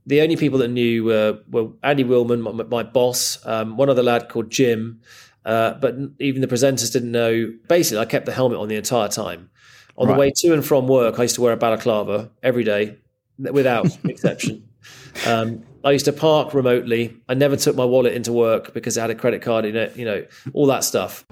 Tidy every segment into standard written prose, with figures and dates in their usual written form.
the only people that knew were Andy Willman, my boss, one other lad called Jim, but even the presenters didn't know. Basically, I kept the helmet on the entire time. On the way to and from work, I used to wear a balaclava every day, without exception. I used to park remotely. I never took my wallet into work because it had a credit card in it, all that stuff.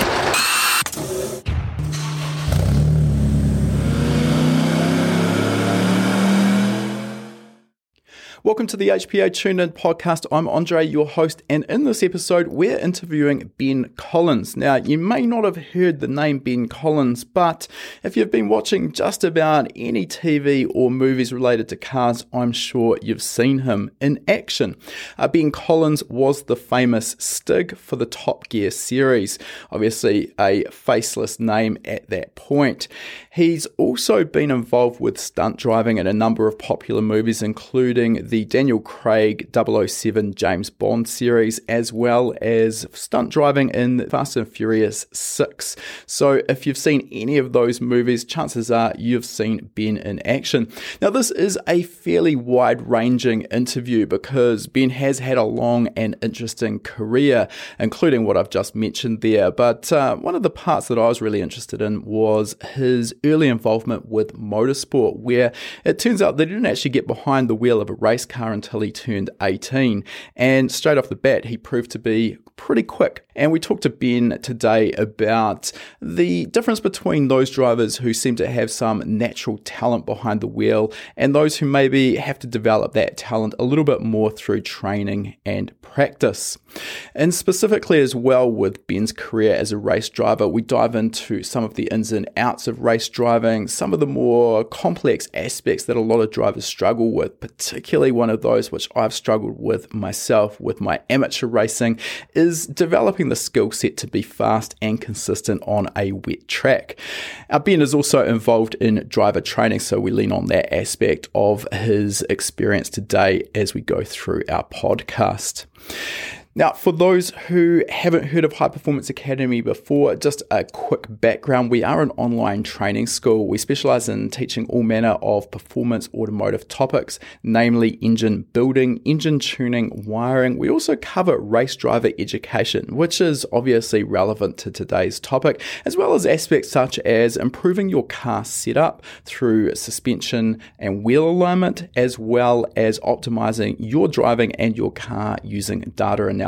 Welcome to the HPA Tune In podcast. I'm Andre, your host, and in this episode, we're interviewing Ben Collins. Now, you may not have heard the name Ben Collins, but if you've been watching just about any TV or movies related to cars, I'm sure you've seen him in action. Ben Collins was the famous Stig for the Top Gear series, obviously a faceless name at that point. He's also been involved with stunt driving in a number of popular movies, including the Daniel Craig 007 James Bond series, as well as stunt driving in Fast and Furious 6. So if you've seen any of those movies, chances are you've seen Ben in action. Now, this is a fairly wide-ranging interview because Ben has had a long and interesting career, including what I've just mentioned there. But one of the parts that I was really interested in was his early involvement with motorsport, where it turns out that he didn't actually get behind the wheel of a race car until he turned 18, and straight off the bat he proved to be pretty quick. And we talked to Ben today about the difference between those drivers who seem to have some natural talent behind the wheel and those who maybe have to develop that talent a little bit more through training and practice. And specifically as well with Ben's career as a race driver, we dive into some of the ins and outs of race driving, some of the more complex aspects that a lot of drivers struggle with, particularly one of those which I've struggled with myself with my amateur racing, is developing the skill set to be fast and consistent on a wet track. Ben is also involved in driver training, so we lean on that aspect of his experience today as we go through our podcast. Now, for those who haven't heard of High Performance Academy before, just a quick background. We are an online training school. We specialize in teaching all manner of performance automotive topics, namely engine building, engine tuning, wiring. We also cover race driver education, which is obviously relevant to today's topic, as well as aspects such as improving your car setup through suspension and wheel alignment, as well as optimizing your driving and your car using data analysis.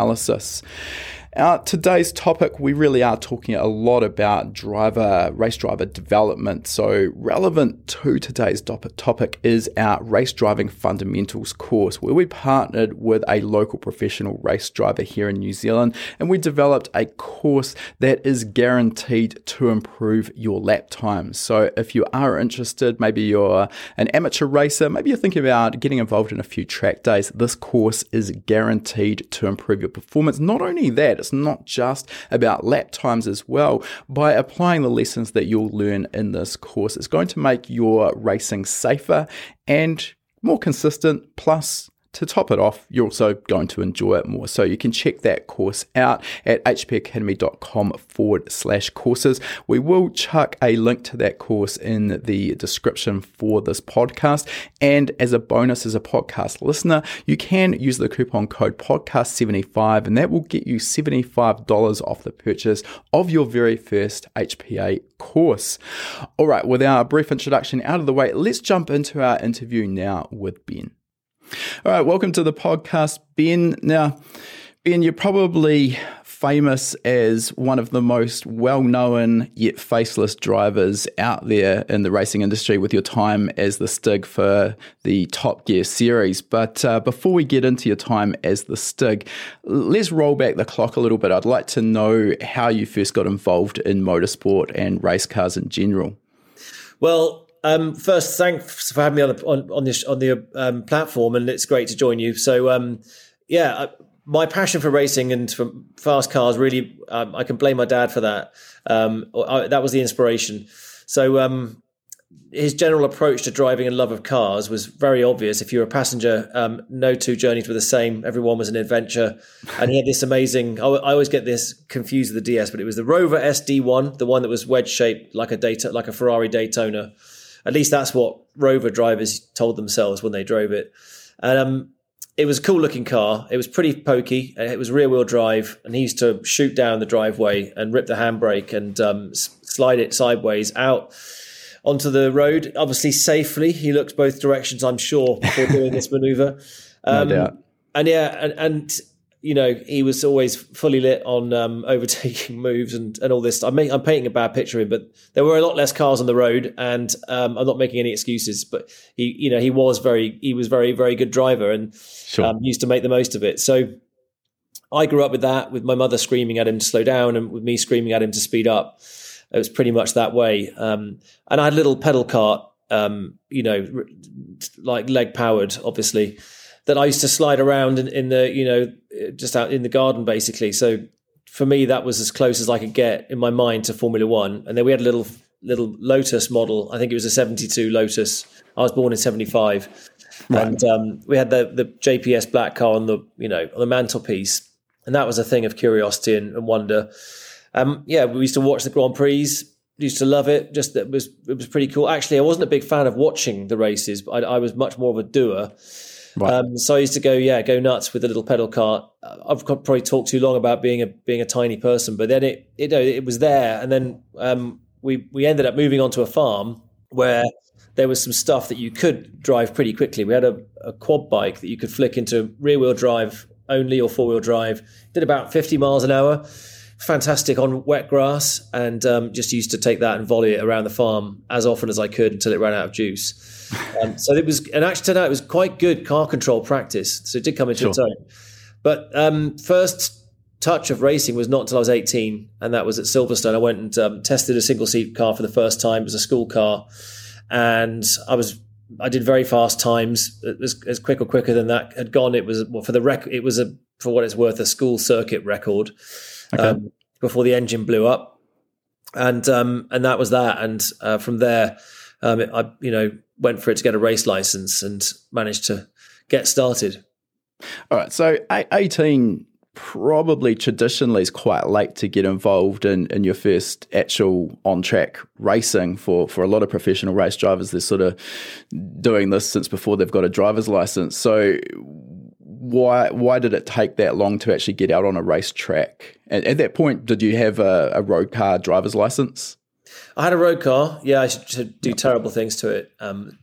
Today's topic, we really are talking a lot about race driver development. So relevant to today's topic is our Race Driving Fundamentals course, where we partnered with a local professional race driver here in New Zealand, and we developed a course that is guaranteed to improve your lap times. So if you are interested, maybe you're an amateur racer, maybe you're thinking about getting involved in a few track days, this course is guaranteed to improve your performance. Not only that, it's not just about lap times as well. By applying the lessons that you'll learn in this course, it's going to make your racing safer and more consistent, plus to top it off, you're also going to enjoy it more. So you can check that course out at hpacademy.com/courses. We will chuck a link to that course in the description for this podcast. And as a bonus, as a podcast listener, you can use the coupon code podcast75, and that will get you $75 off the purchase of your very first HPA course. All right, with our brief introduction out of the way, let's jump into our interview now with Ben. All right, welcome to the podcast, Ben. Now, Ben, you're probably famous as one of the most well-known yet faceless drivers out there in the racing industry with your time as the Stig for the Top Gear series. But before we get into your time as the Stig, let's roll back the clock a little bit. I'd like to know how you first got involved in motorsport and race cars in general. Well, first, thanks for having me on the platform, and it's great to join you. So, my passion for racing and for fast cars really, I can blame my dad for that. That was the inspiration. So, his general approach to driving and love of cars was very obvious. If you're a passenger, no two journeys were the same. Everyone was an adventure, and he had this amazing. I always get this confused with the DS, but it was the Rover SD1, the one that was wedge shaped like a Ferrari Daytona. At least that's what Rover drivers told themselves when they drove it. And it was a cool looking car. It was pretty pokey. It was rear wheel drive, and he used to shoot down the driveway and rip the handbrake and slide it sideways out onto the road, obviously safely. He looked both directions, I'm sure, before doing this maneuver. No doubt. And he was always fully lit on overtaking moves and all this. I'm painting a bad picture of him, but there were a lot less cars on the road, and I'm not making any excuses. But he was very, very good driver, and used to make the most of it. So I grew up with that, with my mother screaming at him to slow down, and with me screaming at him to speed up. It was pretty much that way. And I had a little pedal cart, like leg powered, obviously, that I used to slide around in the, just out in the garden, basically. So for me, that was as close as I could get in my mind to Formula One. And then we had a little Lotus model. I think it was a 72 Lotus. I was born in 75. Right. And we had the JPS black car on the mantelpiece. And that was a thing of curiosity and wonder. We used to watch the Grand Prix. Used to love it. Just it was pretty cool. Actually, I wasn't a big fan of watching the races, but I was much more of a doer. Right. So I used to go nuts with the little pedal cart. I've probably talked too long about being a tiny person, but then it was there, and then we ended up moving onto a farm where there was some stuff that you could drive pretty quickly. We had a quad bike that you could flick into rear wheel drive only or 4-wheel drive. Did about 50 miles an hour. Fantastic on wet grass, and just used to take that and volley it around the farm as often as I could until it ran out of juice. So it was, and actually turned out it was quite good car control practice. So it did come into its own. But first touch of racing was not until I was 18, and that was at Silverstone. I went and tested a single seat car for the first time. It was a school car, and I did very fast times. It was as quicker than that had gone. It was for the record. It was for what it's worth, a school circuit record. Okay. Before the engine blew up, and that was that. And from there, I went for it to get a race license and managed to get started. All right, so 18 probably traditionally is quite late to get involved in your first actual on-track racing. For a lot of professional race drivers, they're sort of doing this since before they've got a driver's license. So why did it take that long to actually get out on a racetrack? At that point, did you have a road car driver's license? I had a road car. Yeah, I should do terrible things to it.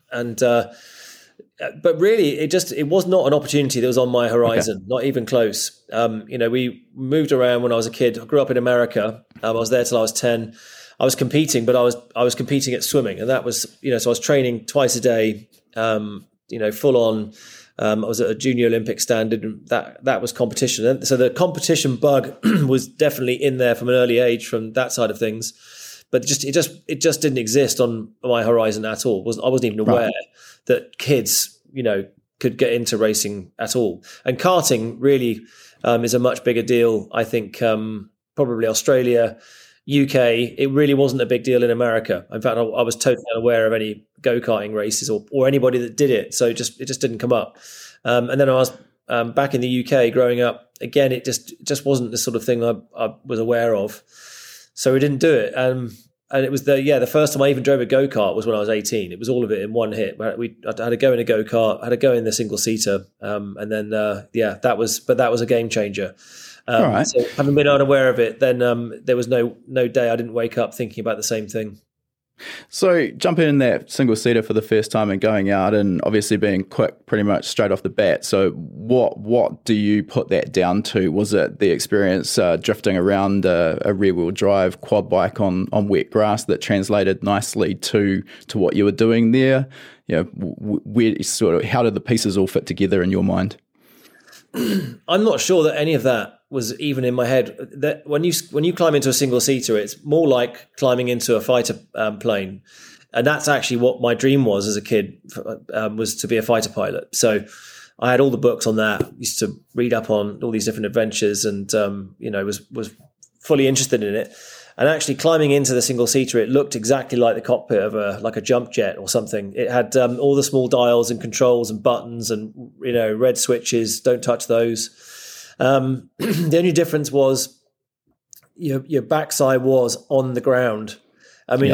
But really, it was not an opportunity that was on my horizon, not even close. We moved around when I was a kid. I grew up in America. I was there till I was 10. I was competing, but I was competing at swimming, and that was, so I was training twice a day, full on. I was at a junior Olympic standard, and that was competition. And so the competition bug was definitely in there from an early age from that side of things. But it just didn't exist on my horizon at all. I wasn't even aware that kids, could get into racing at all. And karting really is a much bigger deal. I think probably Australia, UK, it really wasn't a big deal in America. In fact, I was totally unaware of any go-karting races or anybody that did it. So it just didn't come up. And then I was back in the UK growing up. Again, it just wasn't the sort of thing I was aware of. So we didn't do it. And it was the first time I even drove a go-kart was when I was 18. It was all of it in one hit. I had to go in a go-kart, I had to go in the single-seater. And then, that was a game changer. All right. So having been unaware of it, then there was no day I didn't wake up thinking about the same thing. So jumping in that single-seater for the first time and going out and obviously being quick pretty much straight off the bat. So what do you put that down to? Was it the experience drifting around a rear-wheel drive quad bike on wet grass that translated nicely to what you were doing there? How did the pieces all fit together in your mind? I'm not sure that any of that was even in my head. That when you climb into a single seater, it's more like climbing into a fighter plane, and that's actually what my dream was as a kid, was to be a fighter pilot. So I had all the books on that. Used to read up on all these different adventures, and was fully interested in it. And actually climbing into the single seater, it looked exactly like the cockpit of a jump jet or something. It had all the small dials and controls and buttons and red switches. Don't touch those. The only difference was your backside was on the ground. I mean, It was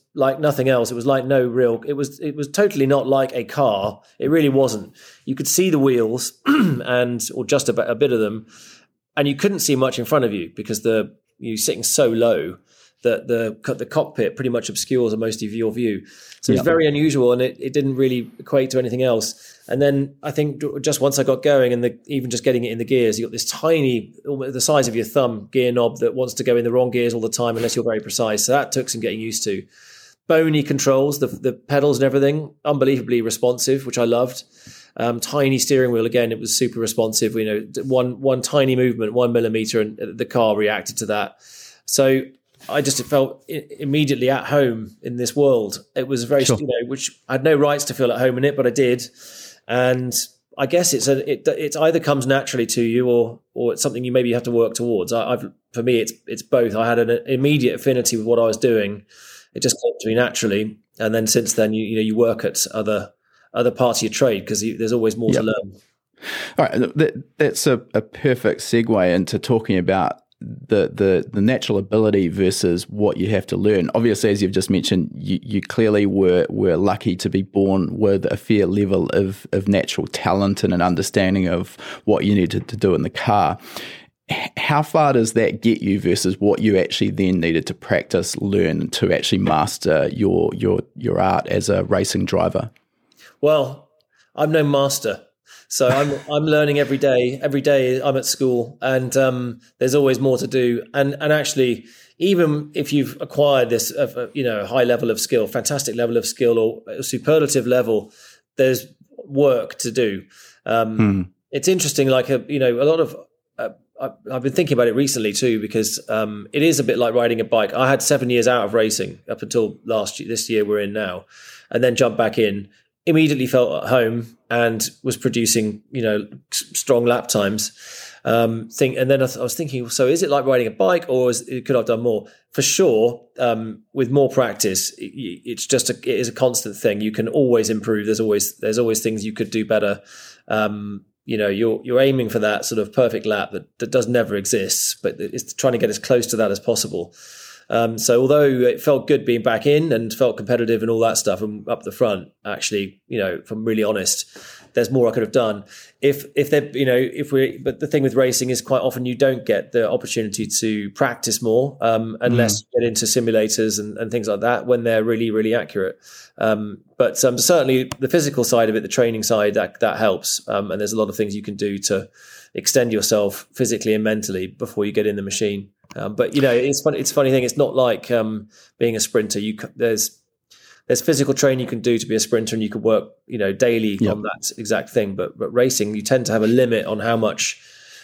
like nothing else. It was like it was totally not like a car. It really wasn't. You could see the wheels or just a bit of them, and you couldn't see much in front of you because you're sitting so low that the cockpit pretty much obscures most of your view. So it's very unusual, and it didn't really equate to anything else. And then I think just once I got going, and even just getting it in the gears, you got this tiny, almost the size of your thumb gear knob that wants to go in the wrong gears all the time unless you're very precise. So that took some getting used to. Bony controls, the pedals and everything, unbelievably responsive, which I loved. Tiny steering wheel, again, it was super responsive. One tiny movement, 1 millimeter, and the car reacted to that. So I just felt immediately at home in this world. It was very, which I had no rights to feel at home in it, but I did. And I guess it either comes naturally to you or it's something you maybe have to work towards. For me, it's both. I had an immediate affinity with what I was doing. It just came to me naturally, and then since then, you work at other parts of your trade because there's always more to learn. All right, that's a perfect segue into talking about the natural ability versus what you have to learn. Obviously, as you've just mentioned, you clearly were lucky to be born with a fair level of natural talent and an understanding of what you needed to do in the car. How far does that get you versus what you actually then needed to practice, learn to actually master your art as a racing driver? Well, I'm no master. So I'm learning every day. Every day I'm at school, and there's always more to do. And actually, even if you've acquired this, a high level of skill, fantastic level of skill, or a superlative level, there's work to do. It's interesting. Like a lot of. I've been thinking about it recently too, because it is a bit like riding a bike. I had 7 years out of racing up until this year we're in now, and then jumped back in. Immediately felt at home and was producing, strong lap times. And then I was thinking, so is it like riding a bike, or could I have done more? For sure, with more practice, it is a constant thing. You can always improve. There's always things you could do better. You're aiming for that sort of perfect lap that does never exist, but it's trying to get as close to that as possible. So although it felt good being back in and felt competitive and all that stuff and up the front, actually, if I'm really honest, there's more I could have done. But the thing with racing is quite often you don't get the opportunity to practice more unless you get into simulators and things like that when they're really, really accurate. But certainly the physical side of it, the training side, that helps. And there's a lot of things you can do to extend yourself physically and mentally before you get in the machine. But it's funny. It's a funny thing. It's not like being a sprinter. There's physical training you can do to be a sprinter, and you can work daily on that exact thing. But racing, you tend to have a limit on how much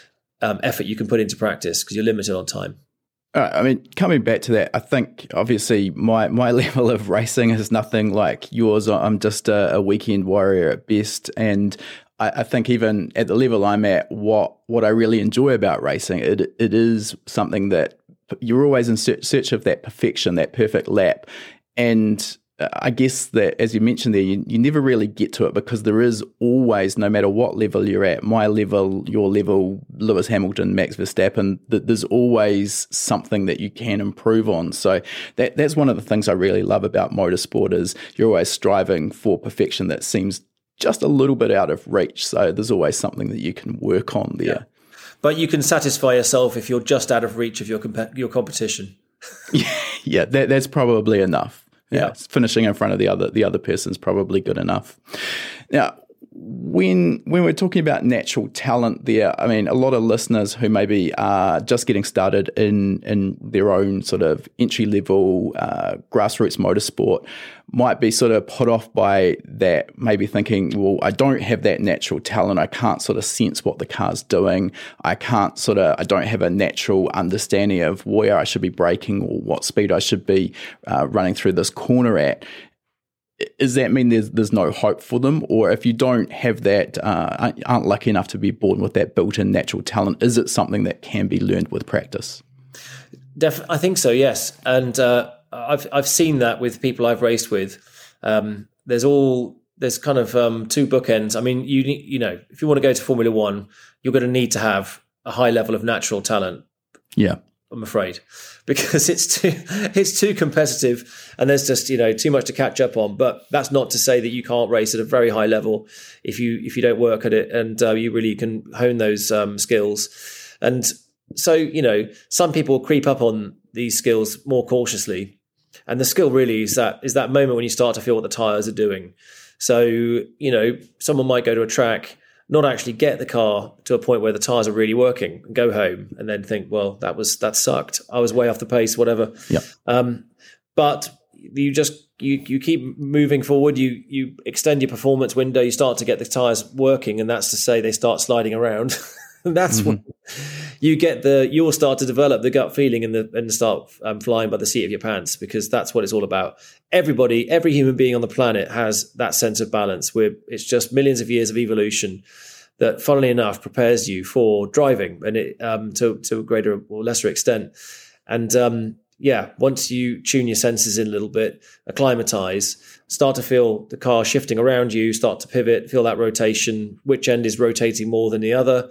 effort you can put into practice because you're limited on time. I mean, coming back to that, I think obviously my level of racing is nothing like yours. I'm just a weekend warrior at best, and I think even at the level I'm at, what I really enjoy about racing, it is something that you're always in search of that perfection, that perfect lap. And I guess that, as you mentioned there, you never really get to it because there is always, no matter what level you're at, my level, your level, Lewis Hamilton, Max Verstappen, there's always something that you can improve on. So that's one of the things I really love about motorsport is you're always striving for perfection that seems just a little bit out of reach. So there's always something that you can work on there. Yeah. But you can satisfy yourself if you're just out of reach of your competition. Yeah, that's probably enough. Yeah, finishing in front of the other person's probably good enough. Now, when we're talking about natural talent there, I mean, a lot of listeners who maybe are just getting started in their own sort of entry-level grassroots motorsport might be sort of put off by that, maybe thinking, well, I don't have that natural talent. I can't sort of sense what the car's doing. I don't have a natural understanding of where I should be braking or what speed I should be running through this corner at. Does that mean there's no hope for them? Or if you don't have that, aren't lucky enough to be born with that built-in natural talent, is it something that can be learned with practice? I think so, yes. And I've seen that with people I've raced with. There's kind of two bookends. I mean, if you want to go to Formula One, you're going to need to have a high level of natural talent. Yeah. I'm afraid, because it's too competitive, and there's just too much to catch up on. But that's not to say that you can't race at a very high level if you don't work at it, and you really can hone those skills. And so some people creep up on these skills more cautiously, and the skill really is that moment when you start to feel what the tires are doing. So someone might go to a track, not actually get the car to a point where the tires are really working, and go home and then think, well, that sucked. I was way off the pace, whatever. Yeah. But you keep moving forward. You extend your performance window. You start to get the tires working, and that's to say they start sliding around. And that's when you'll start to develop the gut feeling and start flying by the seat of your pants, because that's what it's all about. Every human being on the planet has that sense of balance, where it's just millions of years of evolution that, funnily enough, prepares you for driving, and it to a greater or lesser extent. And once you tune your senses in a little bit, acclimatize, start to feel the car shifting around you, start to pivot, feel that rotation, which end is rotating more than the other.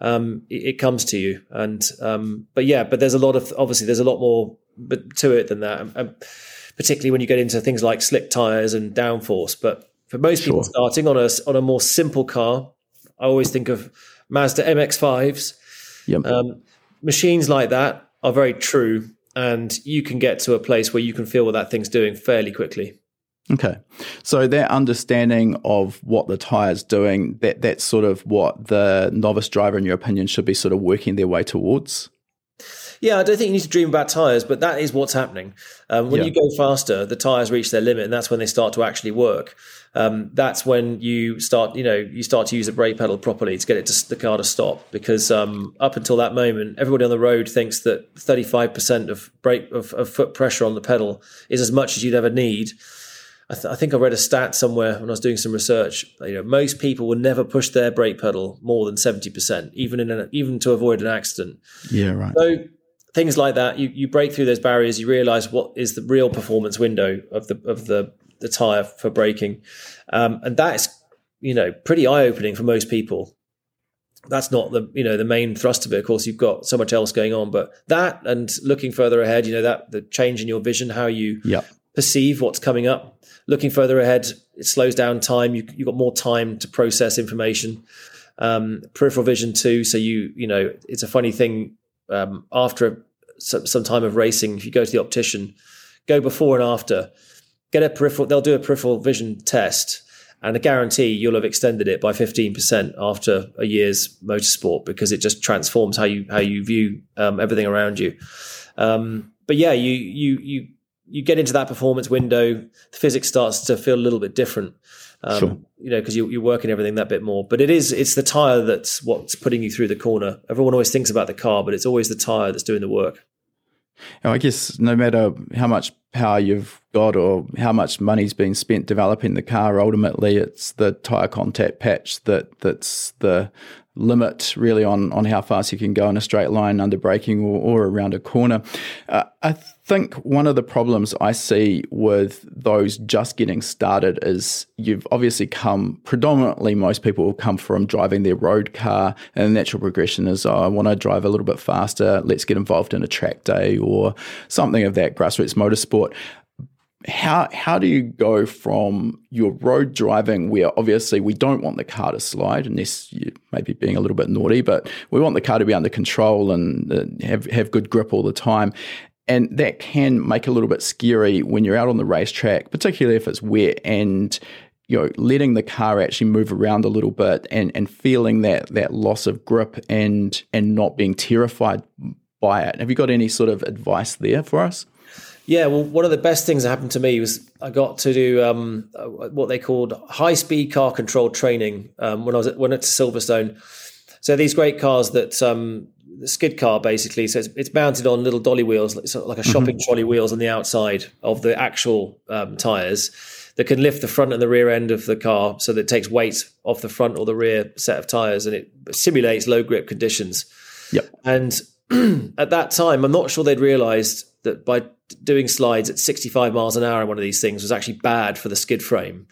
It comes to you. And but there's a lot more to it than that, and particularly when you get into things like slick tires and downforce. But for most people starting on a more simple car, I always think of Mazda MX-5s. Yep. Machines like that are very true, and you can get to a place where you can feel what that thing's doing fairly quickly. Okay. So that understanding of what the tire's doing, that's sort of what the novice driver, in your opinion, should be sort of working their way towards? Yeah, I don't think you need to dream about tyres, but that is what's happening. When you go faster, the tyres reach their limit, and that's when they start to actually work. That's when you start to use the brake pedal properly to get the car to stop. Because up until that moment, everybody on the road thinks that 35% of foot pressure on the pedal is as much as you'd ever need. I think I read a stat somewhere when I was doing some research. Most people will never push their brake pedal more than 70%, even to avoid an accident. Yeah, right. So things like that, you break through those barriers. You realise what is the real performance window of the tyre for braking, and that is pretty eye opening for most people. That's not the main thrust of it. Of course, you've got so much else going on, but that and looking further ahead, that the change in your vision, how you perceive what's coming up. Looking further ahead, it slows down time. You've got more time to process information. Peripheral vision too. So it's a funny thing. After some time of racing, if you go to the optician, go before and after, they'll do a peripheral vision test, and I guarantee you'll have extended it by 15% after a year's motorsport, because it just transforms how you view everything around you. But yeah, you get into that performance window, the physics starts to feel a little bit different, because you're working everything that bit more. But it's the tire that's what's putting you through the corner. Everyone always thinks about the car, but it's always the tire that's doing the work. I guess no matter how much power you've got or how much money's been spent developing the car, ultimately it's the tire contact patch that's the limit really on how fast you can go in a straight line under braking or around a corner. I think one of the problems I see with those just getting started is you've obviously predominantly most people will come from driving their road car, and the natural progression is, I want to drive a little bit faster, let's get involved in a track day or something of that grassroots motorsport. How do you go from your road driving, where obviously we don't want the car to slide unless you maybe being a little bit naughty, but we want the car to be under control and have good grip all the time, and that can make it a little bit scary when you're out on the racetrack, particularly if it's wet, and letting the car actually move around a little bit and feeling that loss of grip and not being terrified by it. Have you got any sort of advice there for us? Yeah, well, one of the best things that happened to me was I got to do what they called high-speed car control training when I went to Silverstone. So these great cars that the skid car basically. So it's mounted on little dolly wheels, like a shopping trolley wheels on the outside of the actual tyres that can lift the front and the rear end of the car, so that it takes weight off the front or the rear set of tyres, and it simulates low grip conditions. Yep. And at that time, I'm not sure they'd realised that by doing slides at 65 miles an hour in one of these things was actually bad for the skid frame.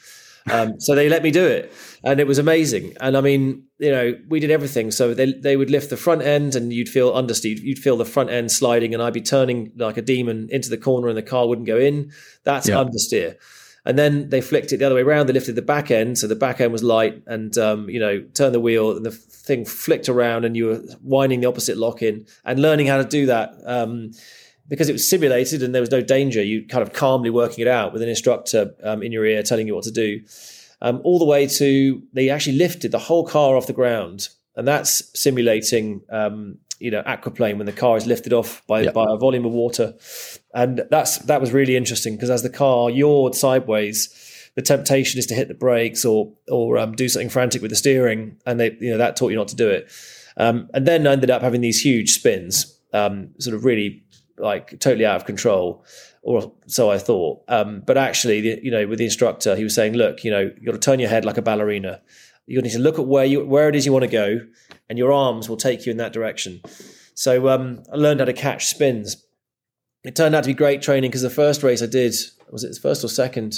So they let me do it, and it was amazing. And I mean, we did everything. So they would lift the front end, and you'd feel understeer. You'd feel the front end sliding, and I'd be turning like a demon into the corner, and the car wouldn't go in. That's understeer. And then they flicked it the other way around. They lifted the back end, so the back end was light, and turned the wheel, and the thing flicked around, and you were winding the opposite lock in and learning how to do that. Because it was simulated and there was no danger, you kind of calmly working it out with an instructor in your ear telling you what to do. All the way to they actually lifted the whole car off the ground, and that's simulating aquaplane when the car is lifted off by a volume of water. And that was really interesting, because as the car yawed sideways, the temptation is to hit the brakes or do something frantic with the steering, and that taught you not to do it. And then I ended up having these huge spins, sort of really like totally out of control, or so I thought. But actually, with the instructor, he was saying, look, you've got to turn your head like a ballerina. You need to look at where it is you want to go, and your arms will take you in that direction. So I learned how to catch spins. It turned out to be great training, because the first race I did, was it the first or second?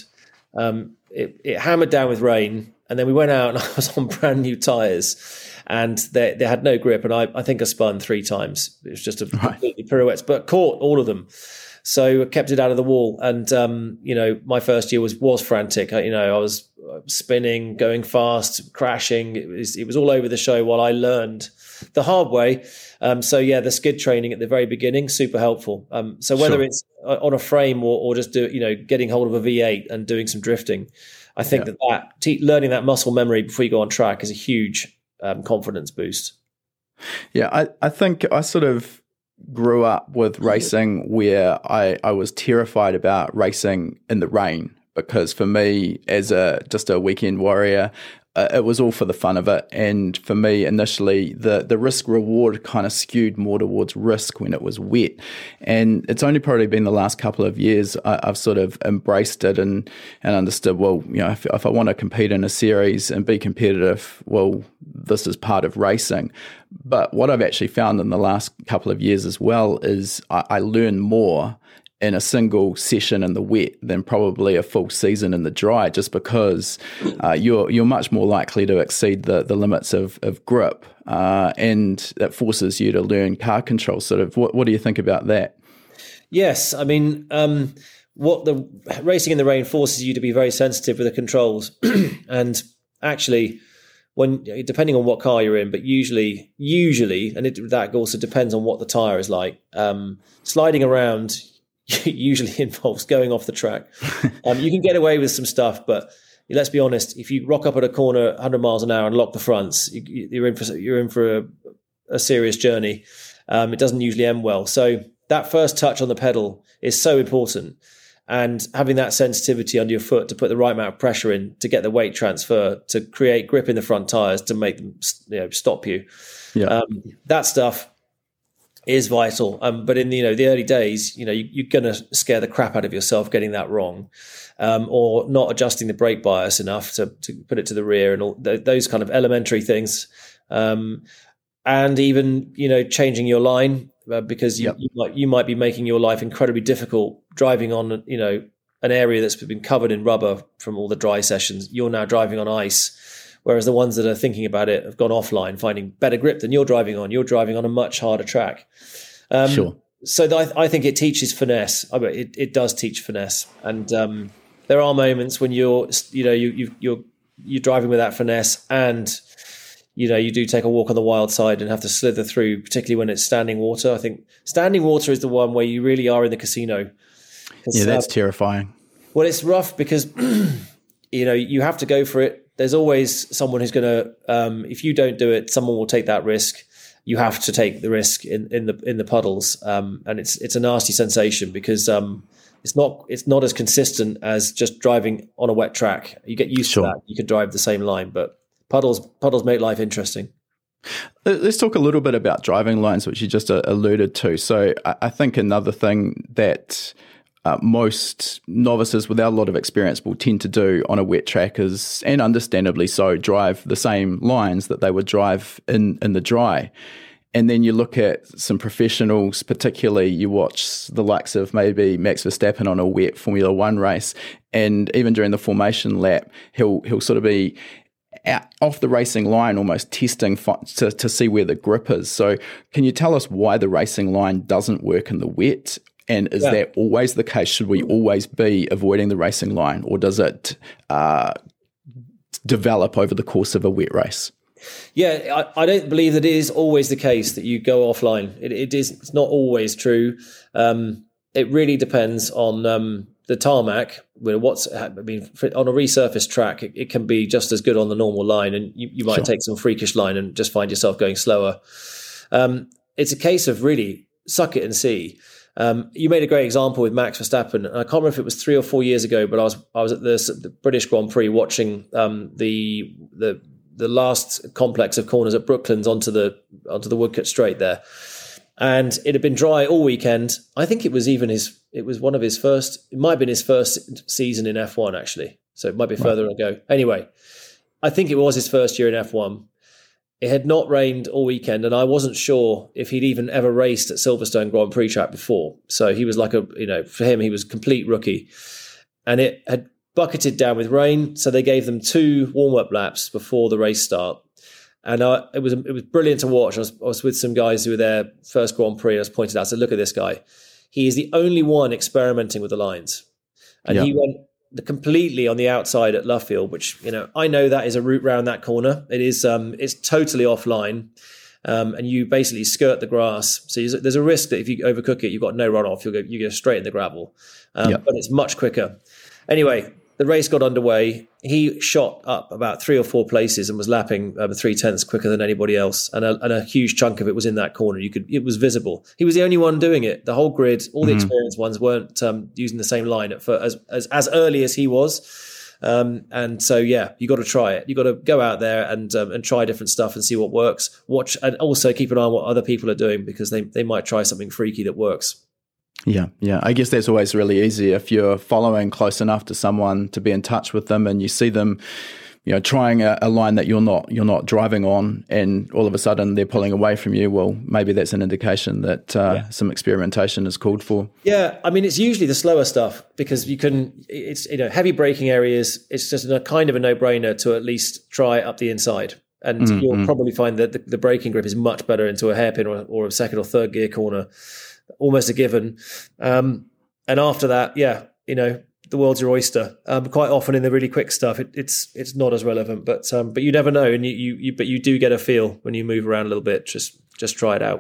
It hammered down with rain, and then we went out and I was on brand new tyres, and they had no grip, and I think I spun 3 times. It was just completely pirouettes, but caught all of them. So I kept it out of the wall. And, my first year was frantic. I was spinning, going fast, crashing. It was all over the show while I learned the hard way. The skid training at the very beginning, super helpful. So whether it's on a frame or just getting hold of a V8 and doing some drifting, I think that learning that muscle memory before you go on track is a huge confidence boost. Yeah, I think I sort of grew up with racing where I was terrified about racing in the rain, because for me, as just a weekend warrior, it was all for the fun of it. And for me, initially, the risk reward kind of skewed more towards risk when it was wet. And it's only probably been the last couple of years I've sort of embraced it and understood, well, if I want to compete in a series and be competitive, well, this is part of racing. But what I've actually found in the last couple of years as well is I learn more in a single session in the wet than probably a full season in the dry, just because you're much more likely to exceed the limits of grip, and that forces you to learn car control. Sort of, what do you think about that? Yes, I mean, what the racing in the rain forces you to be very sensitive with the controls, and actually, depending on what car you're in, but usually, and that also depends on what the tire is like. Sliding around usually involves going off the track. You can get away with some stuff, but let's be honest, if you rock up at a corner 100 miles an hour and lock the fronts, you're in for a serious journey. It doesn't usually end well. So that first touch on the pedal is so important, and having that sensitivity under your foot to put the right amount of pressure in to get the weight transfer, to create grip in the front tires, to make them stop you. Yeah. That stuff is vital. But in the early days, you're going to scare the crap out of yourself getting that wrong, or not adjusting the brake bias enough to put it to the rear, and all those kind of elementary things. And even changing your line, because you might be making your life incredibly difficult driving on an area that's been covered in rubber from all the dry sessions. You're now driving on ice. Whereas the ones that are thinking about it have gone offline, finding better grip than you're driving on. You're driving on a much harder track. Sure. So I think it teaches finesse. It does teach finesse, and there are moments when you're driving with that finesse, and you do take a walk on the wild side and have to slither through, particularly when it's standing water. I think standing water is the one where you really are in the casino. Yeah, that's terrifying. Well, it's rough because you have to go for it. There's always someone who's going to, if you don't do it, someone will take that risk. You have to take the risk in the puddles, and it's a nasty sensation, because it's not as consistent as just driving on a wet track. You get used to that. You can drive the same line, but puddles make life interesting. Let's talk a little bit about driving lines, which you just alluded to. So I think another thing that most novices without a lot of experience will tend to do on a wet track is, and understandably so, drive the same lines that they would drive in the dry. And then you look at some professionals, particularly you watch the likes of maybe Max Verstappen on a wet Formula One race, and even during the formation lap, he'll sort of be out off the racing line, almost testing to see where the grip is. So can you tell us why the racing line doesn't work in the wet? And is that always the case? Should we always be avoiding the racing line, or does it develop over the course of a wet race? Yeah, I don't believe that it is always the case that you go offline. It's not always true. It really depends on the tarmac. On a resurfaced track, it can be just as good on the normal line, and you might take some freakish line and just find yourself going slower. It's a case of really suck it and see. You made a great example with Max Verstappen. I can't remember if it was 3 or 4 years ago, but I was at the British Grand Prix watching the last complex of corners at Brooklands onto the Woodcote Straight there, and it had been dry all weekend. I think it was one of his first. It might have been his first season in F1 actually, so it might be further ago. Anyway, I think it was his first year in F1. It had not rained all weekend, and I wasn't sure if he'd even ever raced at Silverstone Grand Prix track before. So he was like for him, he was a complete rookie, and it had bucketed down with rain. So they gave them 2 warm-up laps before the race start. And it was brilliant to watch. I was with some guys who were there first Grand Prix, and I was pointed out, I said, look at this guy. He is the only one experimenting with the lines. And he went completely on the outside at Luffield, which, I know that is a route round that corner. It is, it's totally offline. And you basically skirt the grass. So there's a risk that if you overcook it, you've got no runoff. You go straight in the gravel. But it's much quicker. Anyway, the race got underway. He shot up about 3 or 4 places and was lapping 0.3 quicker than anybody else. And a huge chunk of it was in that corner. It was visible. He was the only one doing it. The whole grid, all the experienced ones weren't using the same line as early as he was. And so, you got to try it. You got to go out there and try different stuff and see what works. Watch, and also keep an eye on what other people are doing, because they might try something freaky that works. Yeah. I guess that's always really easy if you're following close enough to someone to be in touch with them, and you see them, trying a line that you're not driving on, and all of a sudden they're pulling away from you. Well, maybe that's an indication that some experimentation is called for. Yeah, I mean, it's usually the slower stuff, because it's heavy braking areas. It's just a kind of a no-brainer to at least try up the inside. And you'll probably find that the braking grip is much better into a hairpin or a second or third gear corner. Almost a given. And after that, the world's your oyster. Quite often in the really quick stuff, it's not as relevant, but you never know, and you do get a feel when you move around a little bit. Just try it out.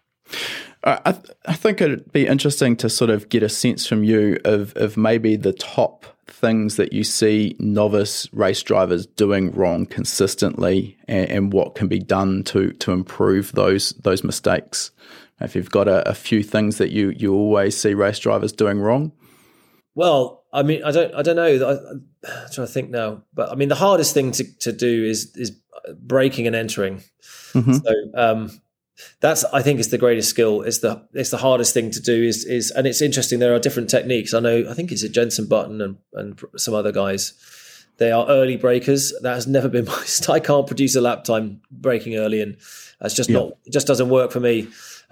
I think it'd be interesting to sort of get a sense from you of maybe the top things that you see novice race drivers doing wrong consistently, and what can be done to improve those mistakes. If you've got a few things that you always see race drivers doing wrong. Well, I mean, I don't know. I'm trying to think now, but I mean, the hardest thing to do is braking and entering. So that's, I think, is the greatest skill. It's the hardest thing to do. Is and it's interesting. There are different techniques. I think it's a Jenson Button and some other guys. They are early breakers. That has never been my style. I can't produce a lap time braking early, and that's just not. It just doesn't work for me.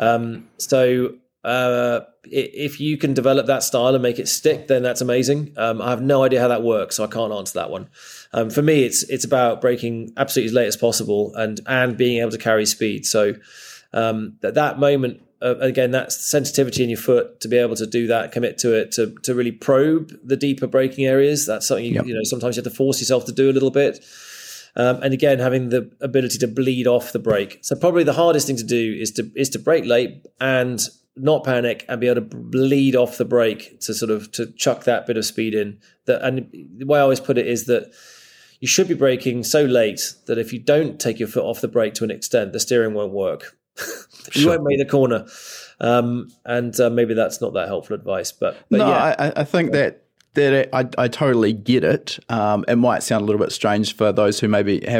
If you can develop that style and make it stick, then that's amazing. I have no idea how that works, so I can't answer that one. For me, it's about braking absolutely as late as possible and being able to carry speed. So that moment, again, that sensitivity in your foot to be able to do that, commit to it, to really probe the deeper braking areas. That's something sometimes you have to force yourself to do a little bit. And again, having the ability to bleed off the brake. So probably the hardest thing to do is to brake late and not panic and be able to bleed off the brake to chuck that bit of speed in. And the way I always put it is that you should be braking so late that if you don't take your foot off the brake to an extent, the steering won't work. You won't make the corner. And maybe that's not that helpful advice. But no, yeah. I think that I totally get it. It might sound a little bit strange for those who maybe haven't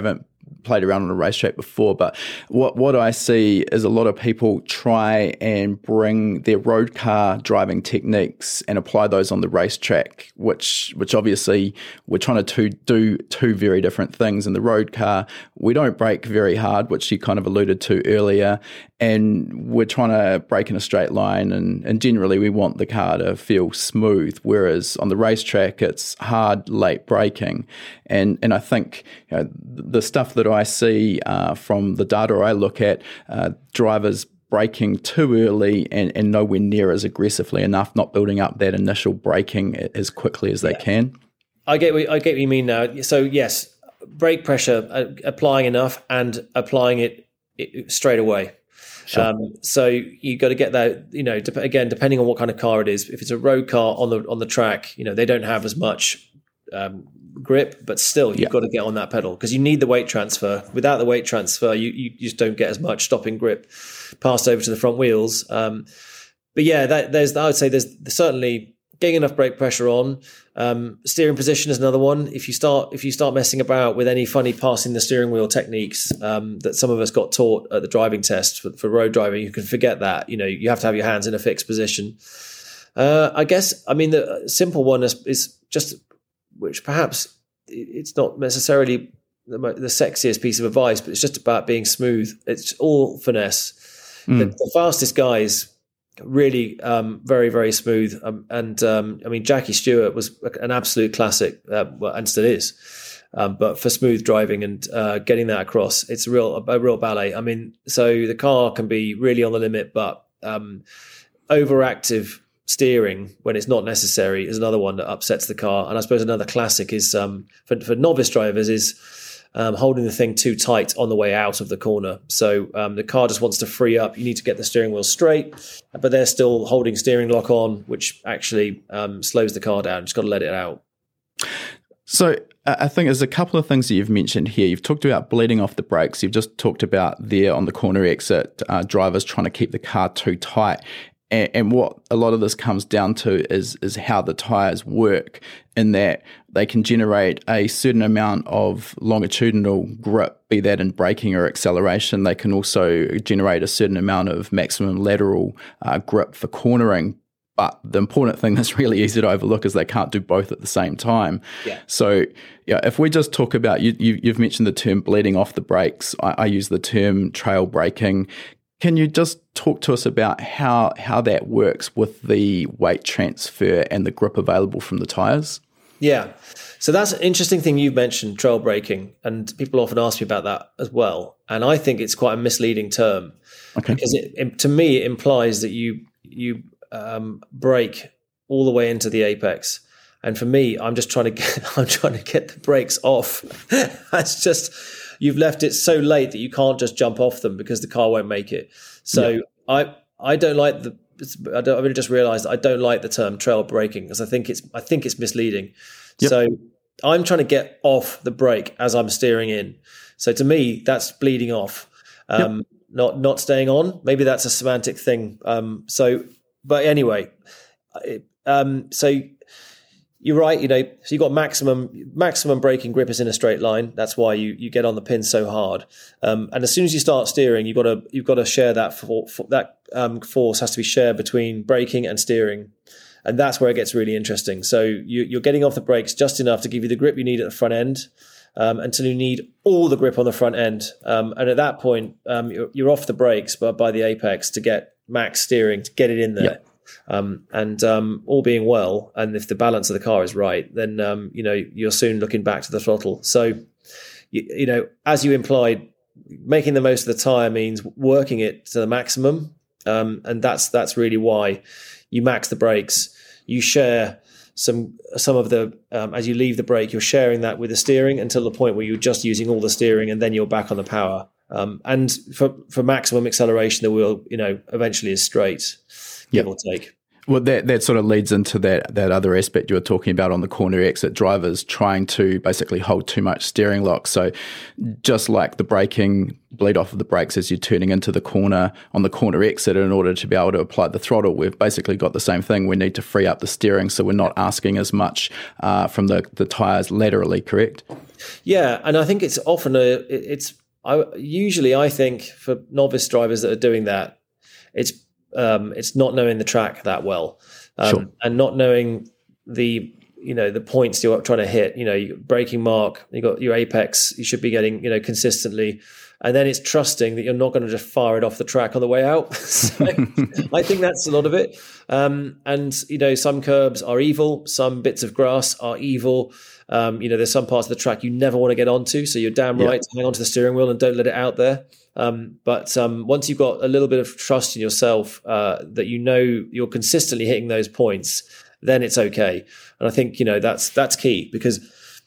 played around on a racetrack before, but what I see is a lot of people try and bring their road car driving techniques and apply those on the racetrack, which obviously we're trying to do two very different things. In the road car, we don't brake very hard, which you kind of alluded to earlier, and we're trying to brake in a straight line, and generally we want the car to feel smooth, whereas on the racetrack it's hard, late braking. And I think the stuff that I see from the data I look at, drivers braking too early and nowhere near as aggressively enough, not building up that initial braking as quickly as they can. I get what you mean now. So yes, brake pressure, applying enough and applying it straight away. Sure. So you got to get that, again, depending on what kind of car it is. If it's a road car on the track, they don't have as much grip, but still you've got to get on that pedal because you need the weight transfer. Without the weight transfer, you just don't get as much stopping grip passed over to the front wheels. But yeah, I would say there's certainly getting enough brake pressure on. Steering position is another one. If you start messing about with any funny passing the steering wheel techniques that some of us got taught at the driving test for road driving, you can forget that. You have to have your hands in a fixed position. I guess, the simple one is just, which perhaps it's not necessarily the sexiest piece of advice, but it's just about being smooth. It's all finesse. The fastest guys really very, very smooth. Jackie Stewart was an absolute classic, and still is. But for smooth driving and getting that across, it's a real ballet. So the car can be really on the limit, but overactive steering when it's not necessary is another one that upsets the car. And I suppose another classic is for novice drivers is holding the thing too tight on the way out of the corner. So the car just wants to free up. You need to get the steering wheel straight, but they're still holding steering lock on, which actually slows the car down. Just got to let it out. So I think there's a couple of things that you've mentioned here. You've talked about bleeding off the brakes. You've just talked about there on the corner exit, drivers trying to keep the car too tight. And what a lot of this comes down to is how the tyres work, in that they can generate a certain amount of longitudinal grip, be that in braking or acceleration. They can also generate a certain amount of maximum lateral grip for cornering. But the important thing that's really easy to overlook is they can't do both at the same time. Yeah. So if we just talk about, you've mentioned the term bleeding off the brakes. I use the term trail braking. Can you just talk to us about how that works with the weight transfer and the grip available from the tyres? Yeah. So that's an interesting thing you've mentioned, trail braking, and people often ask me about that as well. And I think it's quite a misleading term because to me it implies that you brake all the way into the apex. And for me, I'm trying to get the brakes off. That's just, you've left it so late that you can't just jump off them because the car won't make it. So I don't like I've only just realised I don't like the term trail braking because I think it's misleading. Yep. So I'm trying to get off the brake as I'm steering in. So to me, that's bleeding off, not staying on. Maybe that's a semantic thing. But anyway, so you're right. So you got maximum braking grip is in a straight line. That's why you get on the pin so hard. And as soon as you start steering, you've got to share that force has to be shared between braking and steering, and that's where it gets really interesting. So you're getting off the brakes just enough to give you the grip you need at the front end, until you need all the grip on the front end. And at that point, you're off the brakes, but by the apex to get max steering to get it in there. All being well, and if the balance of the car is right, then you're soon looking back to the throttle. So as you implied, making the most of the tyre means working it to the maximum, and that's really why you max the brakes. You share some of the as you leave the brake, you're sharing that with the steering until the point where you're just using all the steering, and then you're back on the power. And for maximum acceleration, the wheel eventually is straight. Give or take. Well, that sort of leads into that other aspect you were talking about on the corner exit, drivers trying to basically hold too much steering lock. So just like the braking, bleed off of the brakes as you're turning into the corner on the corner exit in order to be able to apply the throttle, we've basically got the same thing. We need to free up the steering so we're not asking as much from the tyres laterally, correct? Yeah, and I think it's often I think for novice drivers that are doing that, it's not knowing the track that well, Sure. and not knowing the points you're trying to hit. Your braking mark, you got your apex, you should be getting consistently, and then it's trusting that you're not going to just fire it off the track on the way out. So I think that's a lot of it. And some curbs are evil, some bits of grass are evil. There's some parts of the track you never want to get onto, so you're damn right to hang onto the steering wheel and don't let it out there. But once you've got a little bit of trust in yourself, that you're consistently hitting those points, then it's okay. And I think that's key, because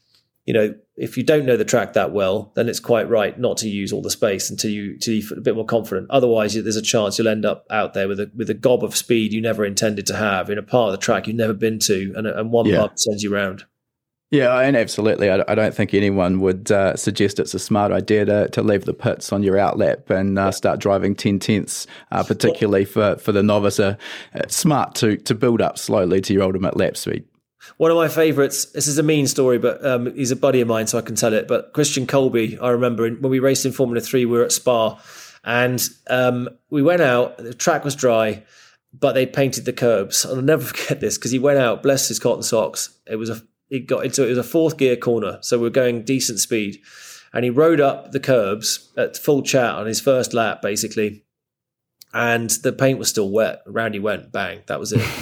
if you don't know the track that well, then it's quite right not to use all the space until you feel a bit more confident. Otherwise, there's a chance you'll end up out there with a gob of speed you never intended to have in a part of the track you've never been to, and one bump sends you round. Yeah, and absolutely. I don't think anyone would suggest it's a smart idea to leave the pits on your outlap and start driving 10 tenths, particularly for the novice. It's smart to build up slowly to your ultimate lap speed. One of my favourites, this is a mean story, but he's a buddy of mine, so I can tell it. But Christian Colby, I remember when we raced in Formula 3, we were at Spa, and we went out, the track was dry, but they painted the curbs. And I'll never forget this, because he went out, bless his cotton socks. It was a fourth gear corner, so we were going decent speed, and he rode up the curbs at full chat on his first lap, basically, and the paint was still wet. Round he went, bang, that was it.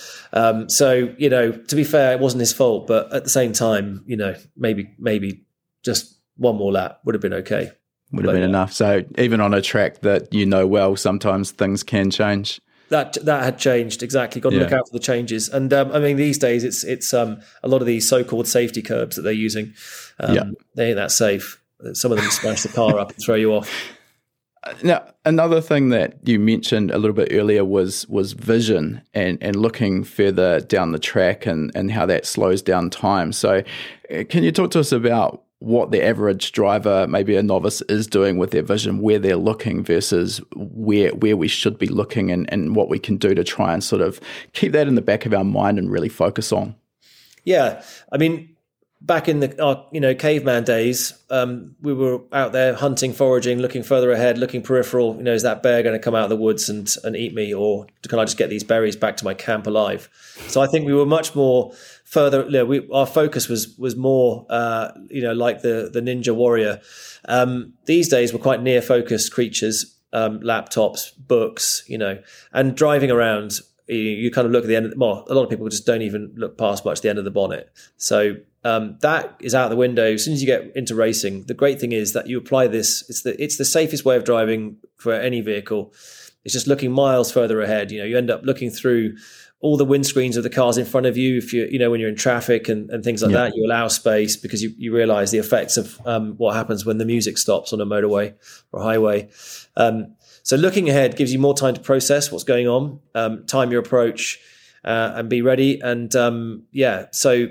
So to be fair, it wasn't his fault, but at the same time, maybe just one more lap would have been okay. Would have been enough. So even on a track that well, sometimes things can change. That had changed, exactly. Got to look out for the changes. And these days it's a lot of these so-called safety curbs that they're using. They ain't that safe. Some of them smash the car up and throw you off. Now, another thing that you mentioned a little bit earlier was vision and looking further down the track and how that slows down time. So can you talk to us about what the average driver, maybe a novice, is doing with their vision, where they're looking versus where we should be looking, and what we can do to try and sort of keep that in the back of our mind and really focus on? Yeah, back in the caveman days, we were out there hunting, foraging, looking further ahead, looking peripheral. Is that bear going to come out of the woods and eat me, or can I just get these berries back to my camp alive? So I think we were much more further. Our focus was more, like the ninja warrior. These days we're quite near focused creatures. Laptops, books, and driving around. You kind of look at the end. A lot of people just don't even look past much the end of the bonnet. So that is out the window as soon as you get into racing. The great thing is that you apply this. It's the safest way of driving for any vehicle. It's just looking miles further ahead. You end up looking through all the windscreens of the cars in front of you. If when you're in traffic and things like that, you allow space because you realize the effects of what happens when the music stops on a motorway or highway. So looking ahead gives you more time to process what's going on, time your approach, and be ready. And so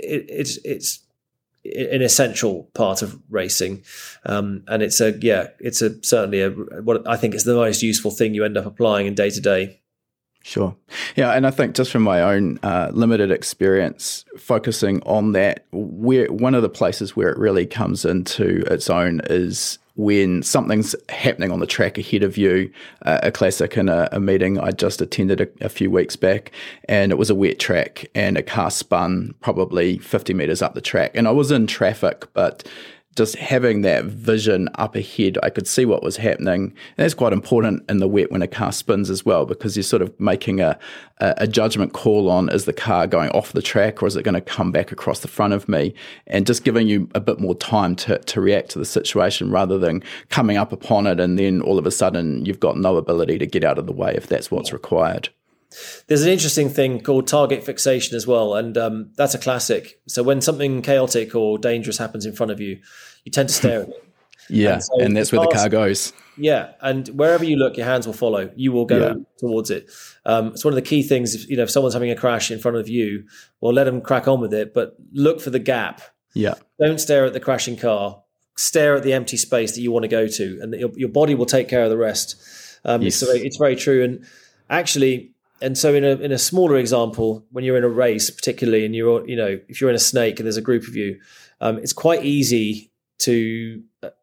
it's an essential part of racing, and it's certainly what I think is the most useful thing you end up applying in day to day. Sure. Yeah, and I think just from my own limited experience focusing on that, one of the places where it really comes into its own is when something's happening on the track ahead of you. A classic in a meeting I just attended a few weeks back, and it was a wet track and a car spun probably 50 metres up the track. And I was in traffic, but just having that vision up ahead, I could see what was happening. And that's quite important in the wet when a car spins as well, because you're sort of making a judgment call on, is the car going off the track or is it going to come back across the front of me? And just giving you a bit more time to react to the situation rather than coming up upon it and then all of a sudden you've got no ability to get out of the way if that's what's required. There's an interesting thing called target fixation as well, and that's a classic. So when something chaotic or dangerous happens in front of you, you tend to stare at it. Yeah, and that's where the car goes. Yeah, and wherever you look, your hands will follow. You will go towards it. It's one of the key things. If someone's having a crash in front of you, well, let them crack on with it, but look for the gap. Yeah, don't stare at the crashing car. Stare at the empty space that you want to go to, and your body will take care of the rest. Yes. It's very true, and actually. And so in a smaller example, when you're in a race, particularly, and if you're in a snake and there's a group of you, it's quite easy to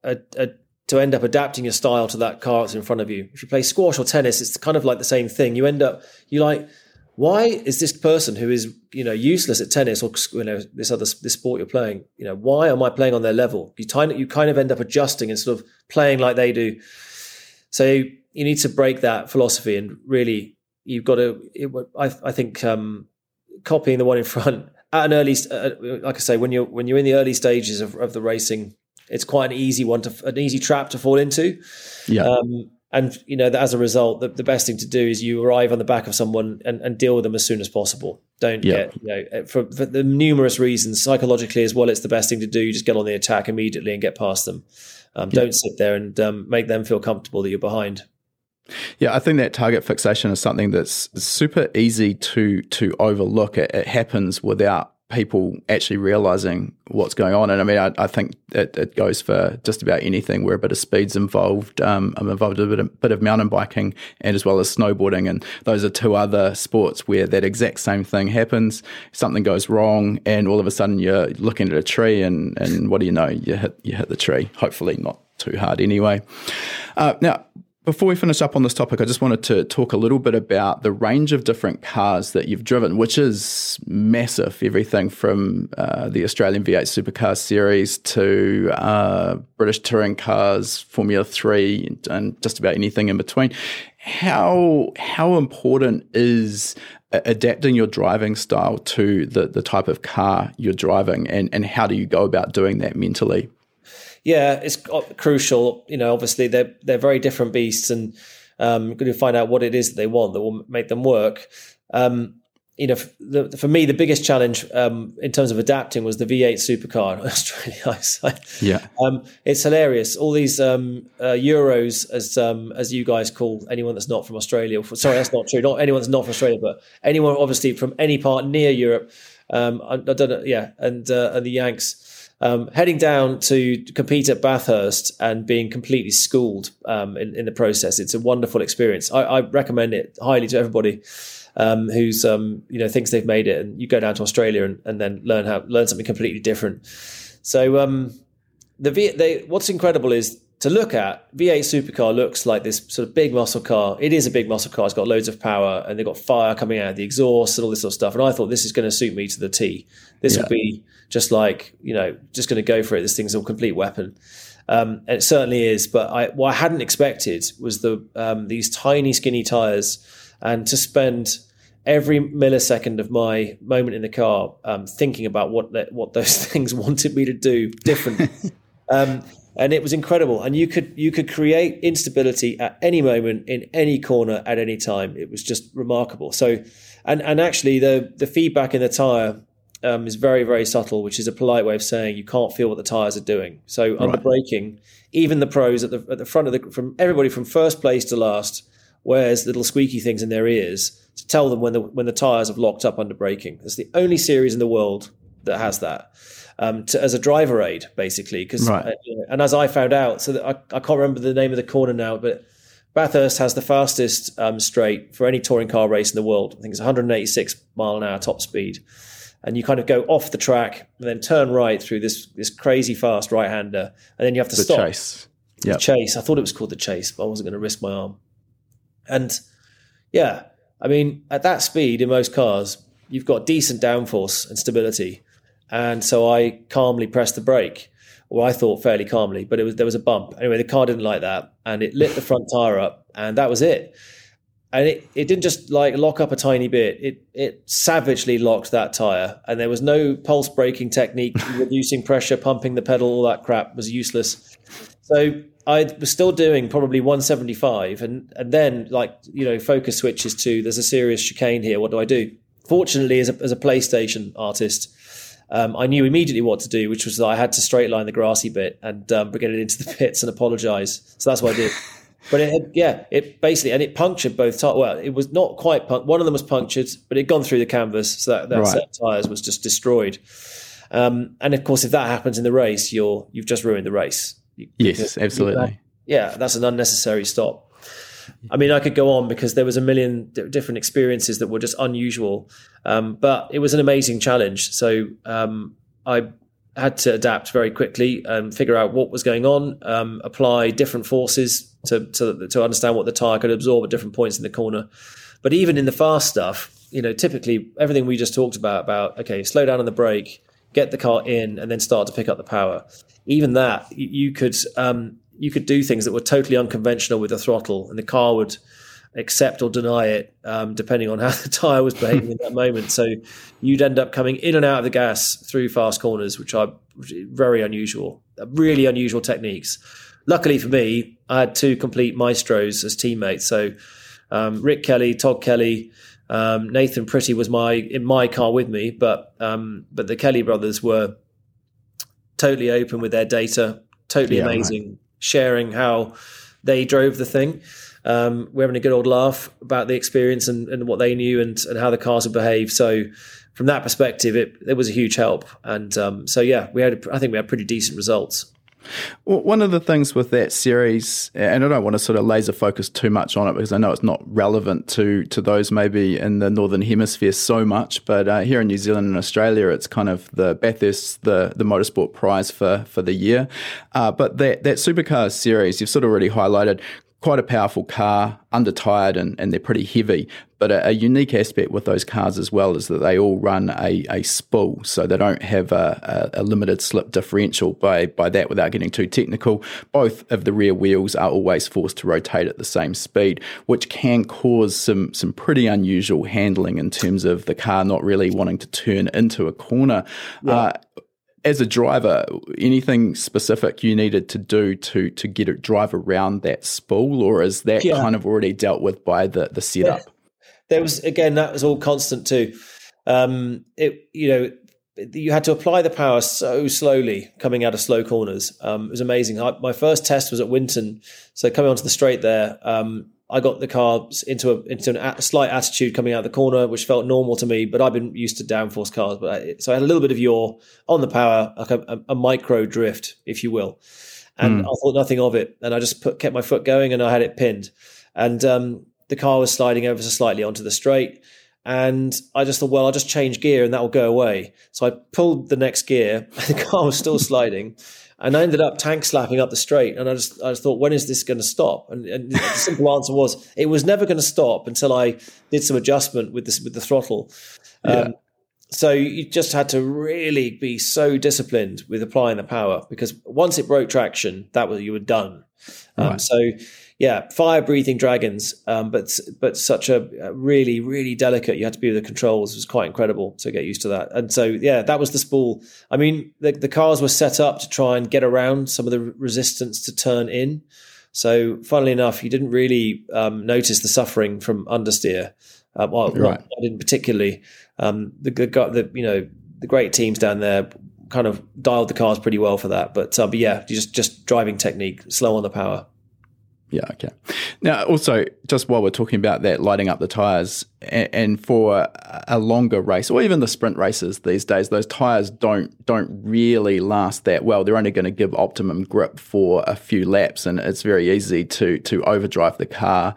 end up adapting your style to that car that's in front of you. If you play squash or tennis, it's kind of like the same thing. You're like, why is this person who is useless at tennis or this sport you're playing? Why am I playing on their level? You kind of end up adjusting and sort of playing like they do. So you need to break that philosophy and really. You've got to. I think copying the one in front at an early, like I say, when you're in the early stages of the racing, it's quite an easy trap to fall into. Yeah. And that as a result, the best thing to do is you arrive on the back of someone and deal with them as soon as possible. Don't get for the numerous reasons psychologically as well. It's the best thing to do. You just get on the attack immediately and get past them. Don't sit there and make them feel comfortable that you're behind. Yeah, I think that target fixation is something that's super easy to overlook. It happens without people actually realizing what's going on. And I mean, I think it goes for just about anything where a bit of speed's involved. I'm involved in a bit of mountain biking and as well as snowboarding. And those are two other sports where that exact same thing happens. Something goes wrong and all of a sudden you're looking at a tree and what do you know? You hit the tree, hopefully not too hard anyway. Now, before we finish up on this topic, I just wanted to talk a little bit about the range of different cars that you've driven, which is massive. Everything from the Australian V8 Supercars series to British touring cars, Formula 3, and just about anything in between. How important is adapting your driving style to the type of car you're driving, and how do you go about doing that mentally? Yeah, it's crucial. Obviously they're very different beasts, and going to find out what it is that they want that will make them work. For me, the biggest challenge in terms of adapting was the V8 Supercar in Australia. Yeah, it's hilarious. All these Euros, as you guys call anyone that's not from Australia. Sorry, that's not true. Not anyone that's not from Australia, but anyone obviously from any part near Europe. I don't know. Yeah, and the Yanks. Heading down to compete at Bathurst and being completely schooled in the process. It's a wonderful experience. I recommend it highly to everybody who's thinks they've made it. And you go down to Australia and then learn something completely different. So what's incredible is to look at V8 Supercar looks like this sort of big muscle car. It is a big muscle car. It's got loads of power and they've got fire coming out of the exhaust and all this sort of stuff. And I thought this is going to suit me to the T. This will be just like, just going to go for it. This thing's a complete weapon. And it certainly is. But what I hadn't expected was these tiny, skinny tires, and to spend every millisecond of my moment in the car thinking about what those things wanted me to do different. And it was incredible. And you could create instability at any moment, in any corner, at any time. It was just remarkable. So, and actually the feedback in the tire is very, very subtle, which is a polite way of saying you can't feel what the tires are doing. So under braking, even the pros at the front from everybody from first place to last wears little squeaky things in their ears to tell them when the tires have locked up under braking. It's the only series in the world that has that. As a driver aid, basically, because and as I found out, so that I can't remember the name of the corner now, but Bathurst has the fastest straight for any touring car race in the world. I think it's 186 mile an hour top speed, and you kind of go off the track and then turn right through this crazy fast right hander, and then you have to stop. Chase. The Chase. I thought it was called the Chase, but I wasn't going to risk my arm. And yeah, I mean, at that speed in most cars, you've got decent downforce and stability. And so I calmly pressed the brake, or I thought fairly calmly, but there was a bump. Anyway, the car didn't like that, and it lit the front tire up, and that was it. And it didn't just like lock up a tiny bit. It savagely locked that tire, and there was no pulse braking technique, reducing pressure, pumping the pedal, all that crap was useless. So I was still doing probably 175, and then focus switches to there's a serious chicane here. What do I do? Fortunately, as a PlayStation artist, I knew immediately what to do, which was that I had to straight line the grassy bit and get it into the pits and apologise. So that's what I did. But it basically, and it punctured both tires. Well, it was not quite one of them was punctured, but it had gone through the canvas, so that set of tyres was just destroyed. And of course, if that happens in the race, you've just ruined the race. Yes, absolutely. That's an unnecessary stop. I mean, I could go on because there was a million different experiences that were just unusual, but it was an amazing challenge. So I had to adapt very quickly and figure out what was going on, apply different forces to understand what the tyre could absorb at different points in the corner. But even in the fast stuff, typically everything we just talked about, okay, slow down on the brake, get the car in, and then start to pick up the power. Even that, you could do things that were totally unconventional with the throttle, and the car would accept or deny it, depending on how the tyre was behaving in that moment. So you'd end up coming in and out of the gas through fast corners, which are very unusual, really unusual techniques. Luckily for me, I had two complete maestros as teammates. So Rick Kelly, Todd Kelly, Nathan Pretty was in my car with me, but the Kelly brothers were totally open with their data, totally amazing, right. Sharing how they drove the thing. We're having a good old laugh about the experience and what they knew and how the cars would behave. So from that perspective, it was a huge help. And I think we had pretty decent results. Well, one of the things with that series, and I don't want to sort of laser focus too much on it because I know it's not relevant to those maybe in the Northern Hemisphere so much, but here in New Zealand and Australia, it's kind of the Bathurst, the motorsport prize for the year. But that supercar series, you've sort of already highlighted, quite a powerful car, under-tired, and they're pretty heavy. But a unique aspect with those cars as well is that they all run a spool, so they don't have a limited slip differential. By that, without getting too technical, both of the rear wheels are always forced to rotate at the same speed, which can cause some pretty unusual handling in terms of the car not really wanting to turn into a corner. Yeah. As a driver, anything specific you needed to do to get it drive around that spool, or is that kind of already dealt with by the setup? There was, again, that was all constant too. You had to apply the power so slowly coming out of slow corners. It was amazing. My first test was at Winton, so coming onto the straight there, I got the car into a slight attitude coming out of the corner, which felt normal to me, but I've been used to downforce cars. So I had a little bit of yaw on the power, like a micro drift, if you will. And I thought nothing of it. And I just kept my foot going and I had it pinned. And the car was sliding ever so slightly onto the straight. And I just thought, well, I'll just change gear and that will go away. So I pulled the next gear and the car was still sliding. And I ended up tank slapping up the straight. And I just thought, when is this going to stop? And the simple answer was, it was never going to stop until I did some adjustment with the throttle. So you just had to really be so disciplined with applying the power, because once it broke traction, you were done. Right. Fire-breathing dragons, but such a really, really delicate. You had to be with the controls. It was quite incredible to get used to that. And so, that was the spool. I mean, the cars were set up to try and get around some of the resistance to turn in. So, funnily enough, you didn't really notice the suffering from understeer. I didn't particularly. The great teams down there kind of dialed the cars pretty well for that. But just driving technique, slow on the power. Yeah, okay. Now, also, just while we're talking about that, lighting up the tyres, and for a longer race, or even the sprint races these days, those tyres don't really last that well. They're only going to give optimum grip for a few laps, and it's very easy to overdrive the car,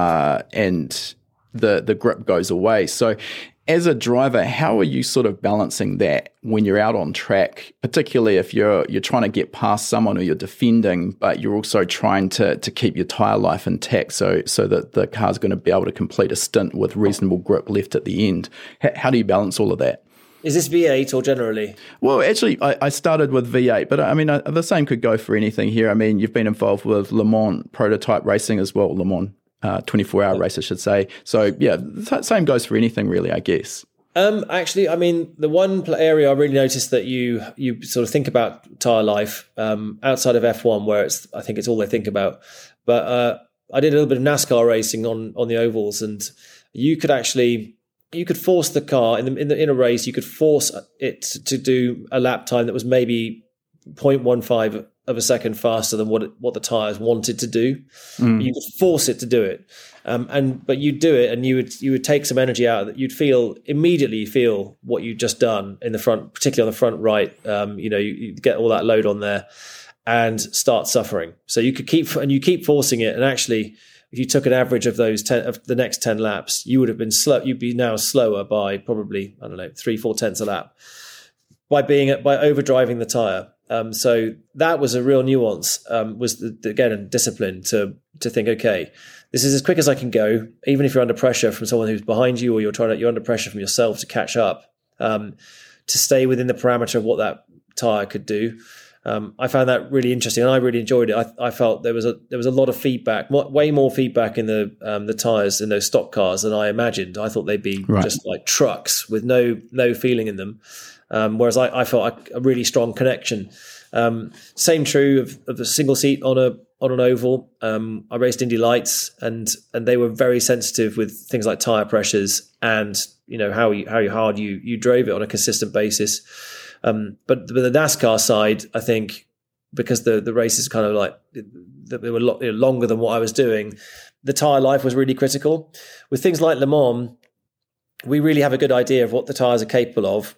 and the grip goes away. So as a driver, how are you sort of balancing that when you're out on track, particularly if you're trying to get past someone or you're defending, but you're also trying to keep your tyre life intact so that the car's going to be able to complete a stint with reasonable grip left at the end? How do you balance all of that? Is this V8 or generally? Well, actually, I started with V8, but I mean, the same could go for anything here. I mean, you've been involved with Le Mans prototype racing as well, Le Mans. 24-hour race, I should say. So, same goes for anything, really, I guess. Actually, I mean, the one area I really noticed that you sort of think about tyre life outside of F1, where I think it's all they think about. But I did a little bit of NASCAR racing on the ovals, and you could actually you could force the car in a race. You could force it to do a lap time that was maybe 0.15 of a second faster than what the tires wanted to do. You could force it to do it, but you'd do it, and you would take some energy out. That you'd immediately feel what you'd just done in the front, particularly on the front right. You get all that load on there and start suffering. So you could keep forcing it, and actually, if you took an average of the next 10 laps, you would have been slow. You'd be now slower by probably, I don't know, 3-4 tenths a lap by overdriving the tire. So that was a real nuance. Was again a discipline to think, okay, this is as quick as I can go, even if you're under pressure from someone who's behind you, or you're under pressure from yourself to catch up, to stay within the parameter of what that tire could do. I found that really interesting, and I really enjoyed it. I felt there was a lot of feedback, way more feedback in the tires in those stock cars than I imagined. I thought they'd be just like trucks with no feeling in them, whereas I felt a really strong connection. Same true of the single seat on an oval. I raced Indy Lights, and they were very sensitive with things like tire pressures and how hard you drove it on a consistent basis. But the NASCAR side, I think, because the race is kind of like they were longer than what I was doing, the tire life was really critical. With things like Le Mans, we really have a good idea of what the tires are capable of.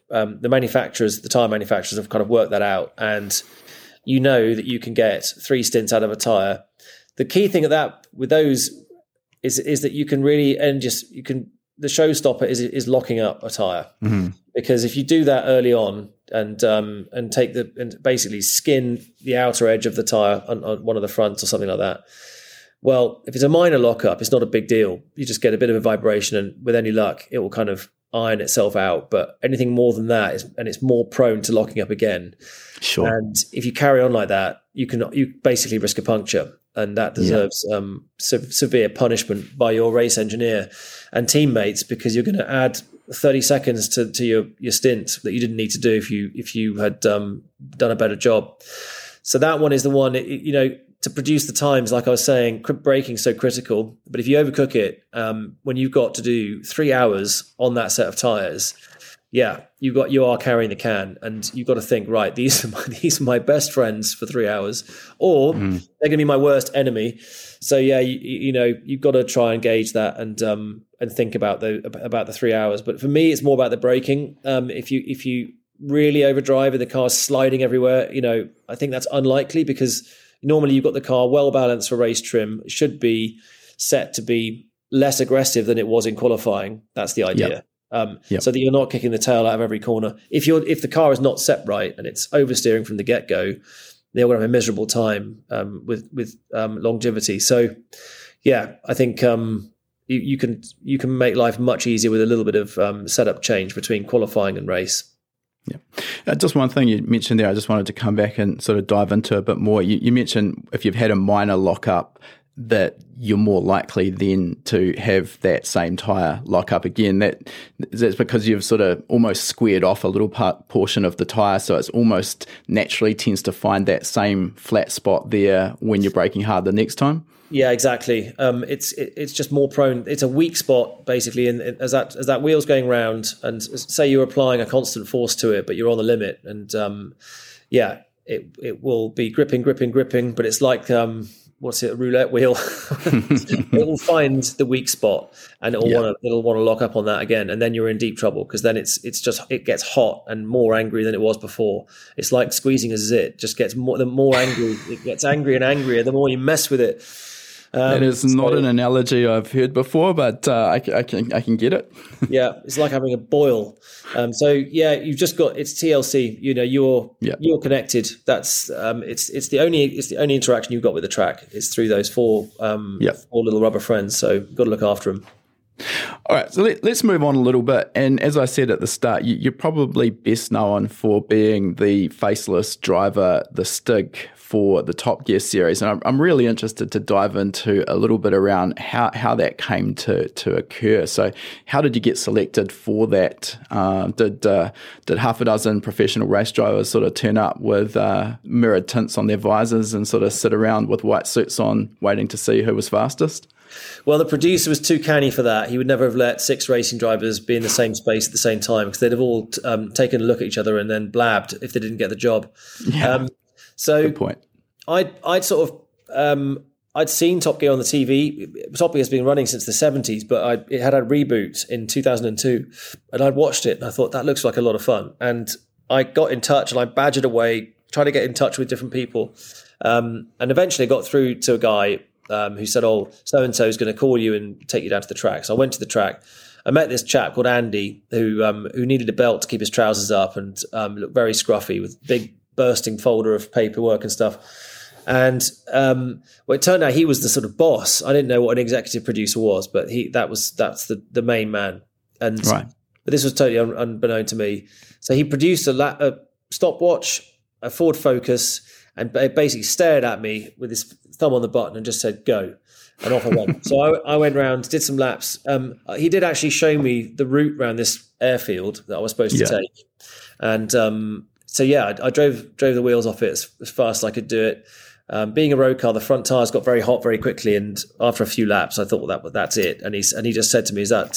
The tire manufacturers have kind of worked that out, and that you can get 3 stints out of a tire. The key thing with those is that you can really the showstopper is locking up a tire, because if you do that early on and basically skin the outer edge of the tire on one of the fronts or something like that. Well, if it's a minor lockup, it's not a big deal. You just get a bit of a vibration, and with any luck, it will kind of iron itself out. But anything more than that it's more prone to locking up again. Sure. And if you carry on like that, you basically risk a puncture, and that deserves severe punishment by your race engineer and teammates, because you're going to add 30 seconds to your stint that you didn't need to do if you had done a better job. So that one is the one, to produce the times, like I was saying, braking is so critical. But if you overcook it, when you've got to do 3 hours on that set of tires, you are carrying the can, and you've got to think, right, these are my best friends for 3 hours, or they're going to be my worst enemy. So you've got to try and gauge that and think about the 3 hours. But for me, it's more about the braking. If you really overdrive and the car's sliding everywhere, I think that's unlikely, because normally you've got the car well balanced for race trim. It should be set to be less aggressive than it was in qualifying. That's the idea. So that you're not kicking the tail out of every corner. If the car is not set right and it's oversteering from the get-go, they're going to have a miserable time with longevity. So, I think you can make life much easier with a little bit of setup change between qualifying and race. Yeah. Just one thing you mentioned there, I just wanted to come back and sort of dive into a bit more. You mentioned if you've had a minor lockup, that you're more likely then to have that same tyre lock up again. That's because you've sort of almost squared off a little portion of the tyre, so it's almost naturally tends to find that same flat spot there when you're braking hard the next time. Yeah, exactly. It's just more prone. It's a weak spot basically, and as that wheel's going round, and say you're applying a constant force to it, but you're on the limit, and it will be gripping, but it's like a roulette wheel. It will find the weak spot, and it'll want to lock up on that again, and then you're in deep trouble, because then it gets hot and more angry than it was before. It's like squeezing a zit; just gets the more angry. It gets angrier and angrier the more you mess with it. That is not an analogy I've heard before, but I can get it. Yeah, it's like having a boil. You've just got, it's TLC. You're connected. That's it's the only interaction you've got with the track. It's through those four little rubber friends. So you've got to look after them. All right, so let's move on a little bit. And as I said at the start, you're probably best known for being the faceless driver, the Stig, for the Top Gear series. And I'm really interested to dive into a little bit around how that came to occur. So how did you get selected for that? Did half a dozen professional race drivers sort of turn up with mirrored tints on their visors and sort of sit around with white suits on waiting to see who was fastest? Well, the producer was too canny for that. He would never have let 6 racing drivers be in the same space at the same time, because they'd have all taken a look at each other and then blabbed if they didn't get the job. Yeah. So good point. I'd sort of I'd seen Top Gear on the TV. Top Gear has been running since the 70s, but it had a reboot in 2002, and I'd watched it and I thought that looks like a lot of fun. And I got in touch and I badgered away, trying to get in touch with different people, and eventually got through to a guy who said, "Oh, so-and-so is going to call you and take you down to the track." So I went to the track. I met this chap called Andy who needed a belt to keep his trousers up and looked very scruffy with big bursting folder of paperwork and stuff. And it turned out he was the sort of boss. I didn't know what an executive producer was, but that's the main man. And right. But this was totally unbeknown to me. So he produced a stopwatch, a Ford Focus, and basically stared at me with his thumb on the button and just said, "Go." And off I went. So I went round, did some laps. He did actually show me the route around this airfield that I was supposed to take. And so, yeah, I drove the wheels off it as fast as I could do it. Being a road car, the front tires got very hot very quickly. And after a few laps, I thought, well, that's it. And he just said to me, "Is that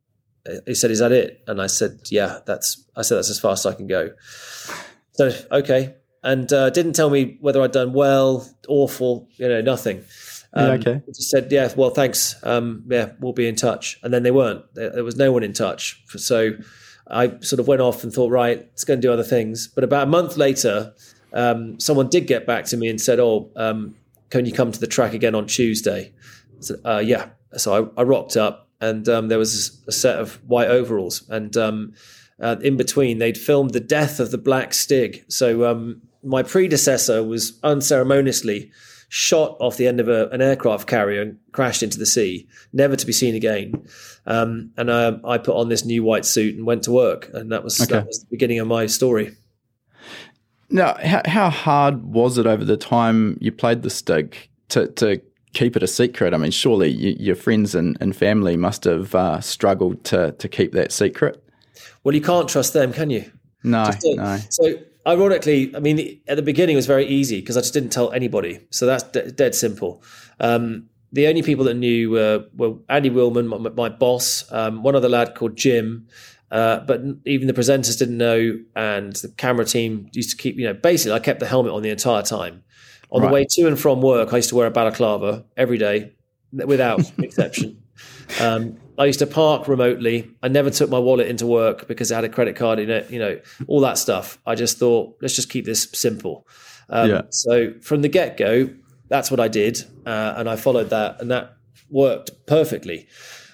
it?" And I said, "Yeah, that's as fast as I can go." So, okay. And didn't tell me whether I'd done well, awful, nothing. Okay. Just said, "Yeah, well, thanks. We'll be in touch." And then they weren't. There was no one in touch. So I sort of went off and thought, right, let's go and do other things. But about a month later, someone did get back to me and said, "Oh, can you come to the track again on Tuesday?" I said, yeah. So I rocked up, and there was a set of white overalls. And in between, they'd filmed the death of the Black Stig. So my predecessor was unceremoniously shot off the end of an aircraft carrier and crashed into the sea, never to be seen again. And I put on this new white suit and went to work, and that was the beginning of my story. Now, how hard was it over the time you played the Stig to keep it a secret? I mean, surely your friends and family must have struggled to keep that secret. Well, you can't trust them, can you? No. So ironically, I mean, at the beginning it was very easy because I just didn't tell anybody. So that's dead simple. The only people that knew were Andy Willman, my boss, one other lad called Jim, but even the presenters didn't know, and the camera team used to keep, basically I kept the helmet on the entire time. On the way to and from work, I used to wear a balaclava every day, without exception. I used to park remotely. I never took my wallet into work because it had a credit card in it, all that stuff. I just thought, let's just keep this simple. So from the get-go, that's what I did. And I followed that, and that worked perfectly.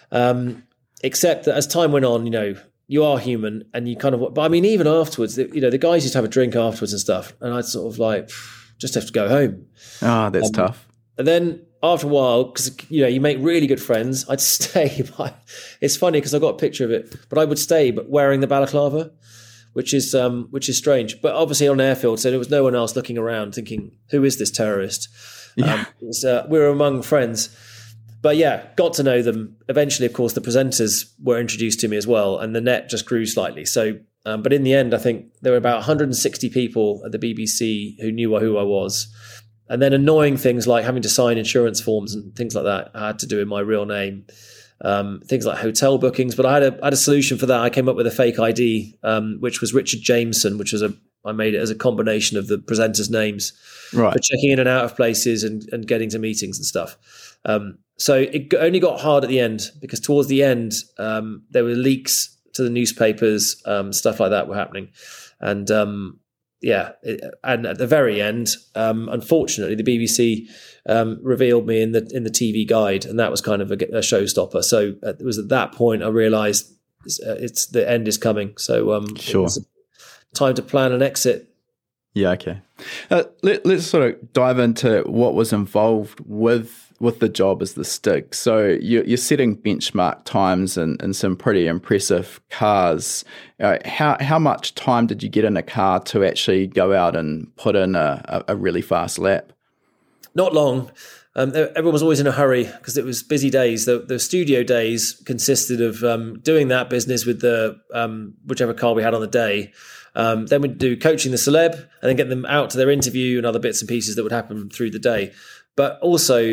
Except that as time went on, you are human, and you kind of, but I mean, even afterwards, the guys used to have a drink afterwards and stuff. And I'd sort of just have to go home. Ah, that's tough. And then after a while, because you make really good friends, I'd stay. It's funny because I got a picture of it, but I would stay, but wearing the balaclava, which is strange. But obviously on airfield, so there was no one else looking around, thinking, "Who is this terrorist?" Yeah. We were among friends, but yeah, got to know them. Eventually, of course, the presenters were introduced to me as well, and the net just grew slightly. So, but in the end, I think there were about 160 people at the BBC who knew who I was. And then annoying things like having to sign insurance forms and things like that I had to do in my real name. Things like hotel bookings. But I had a solution for that. I came up with a fake ID, which was Richard Jameson, I made it as a combination of the presenters' names for checking in and out of places and getting to meetings and stuff. So it only got hard at the end, because towards the end, there were leaks to the newspapers, stuff like that were happening. And and at the very end, unfortunately, the BBC revealed me in the TV guide, and that was kind of a showstopper. So it was at that point I realised it's the end is coming. So sure, it was time to plan an exit. Yeah, okay. Let's sort of dive into what was involved with the job as the Stig. So you're setting benchmark times in some pretty impressive cars. How much time did you get in a car to actually go out and put in a really fast lap? Not long. Everyone was always in a hurry because it was busy days. The studio days consisted of doing that business with the whichever car we had on the day. Then we'd do coaching the celeb and then get them out to their interview and other bits and pieces that would happen through the day. But also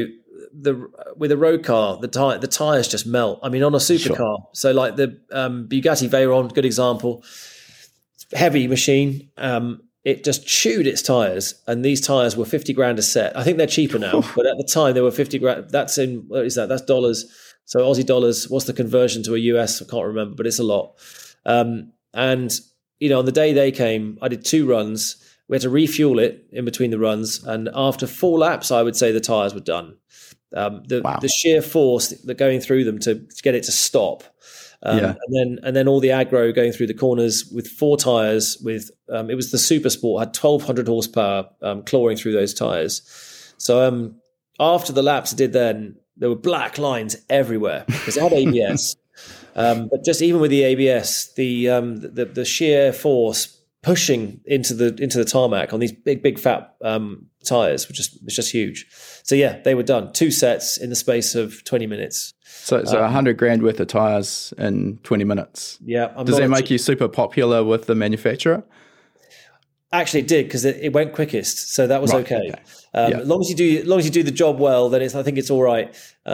with a road car, the tires just melt. I mean, on a supercar, so like the Bugatti Veyron, good example, heavy machine. It just chewed its tires, and these tires were 50 grand a set. I think they're cheaper now, but at the time they were 50 grand. That's in, what is that? That's dollars. So Aussie dollars. What's the conversion to a US? I can't remember, but it's a lot. And on the day they came, I did 2 runs. We had to refuel it in between the runs, and after 4 laps, I would say the tires were done. The sheer force that going through them to get it to stop. And then all the aggro going through the corners with 4 tires. With it was the Super Sport, had 1,200 horsepower clawing through those tires. So after the laps I did, then there were black lines everywhere because it had ABS. But just even with the ABS, the sheer force pushing into the tarmac on these big fat tires was just huge. So yeah, they were done 2 sets in the space of 20 minutes. So 100 grand worth of tires in 20 minutes. Yeah. Does that make you super popular with the manufacturer? Actually, it did, because it went quickest, so that was okay. As long as you do the job well, then I think it's all right.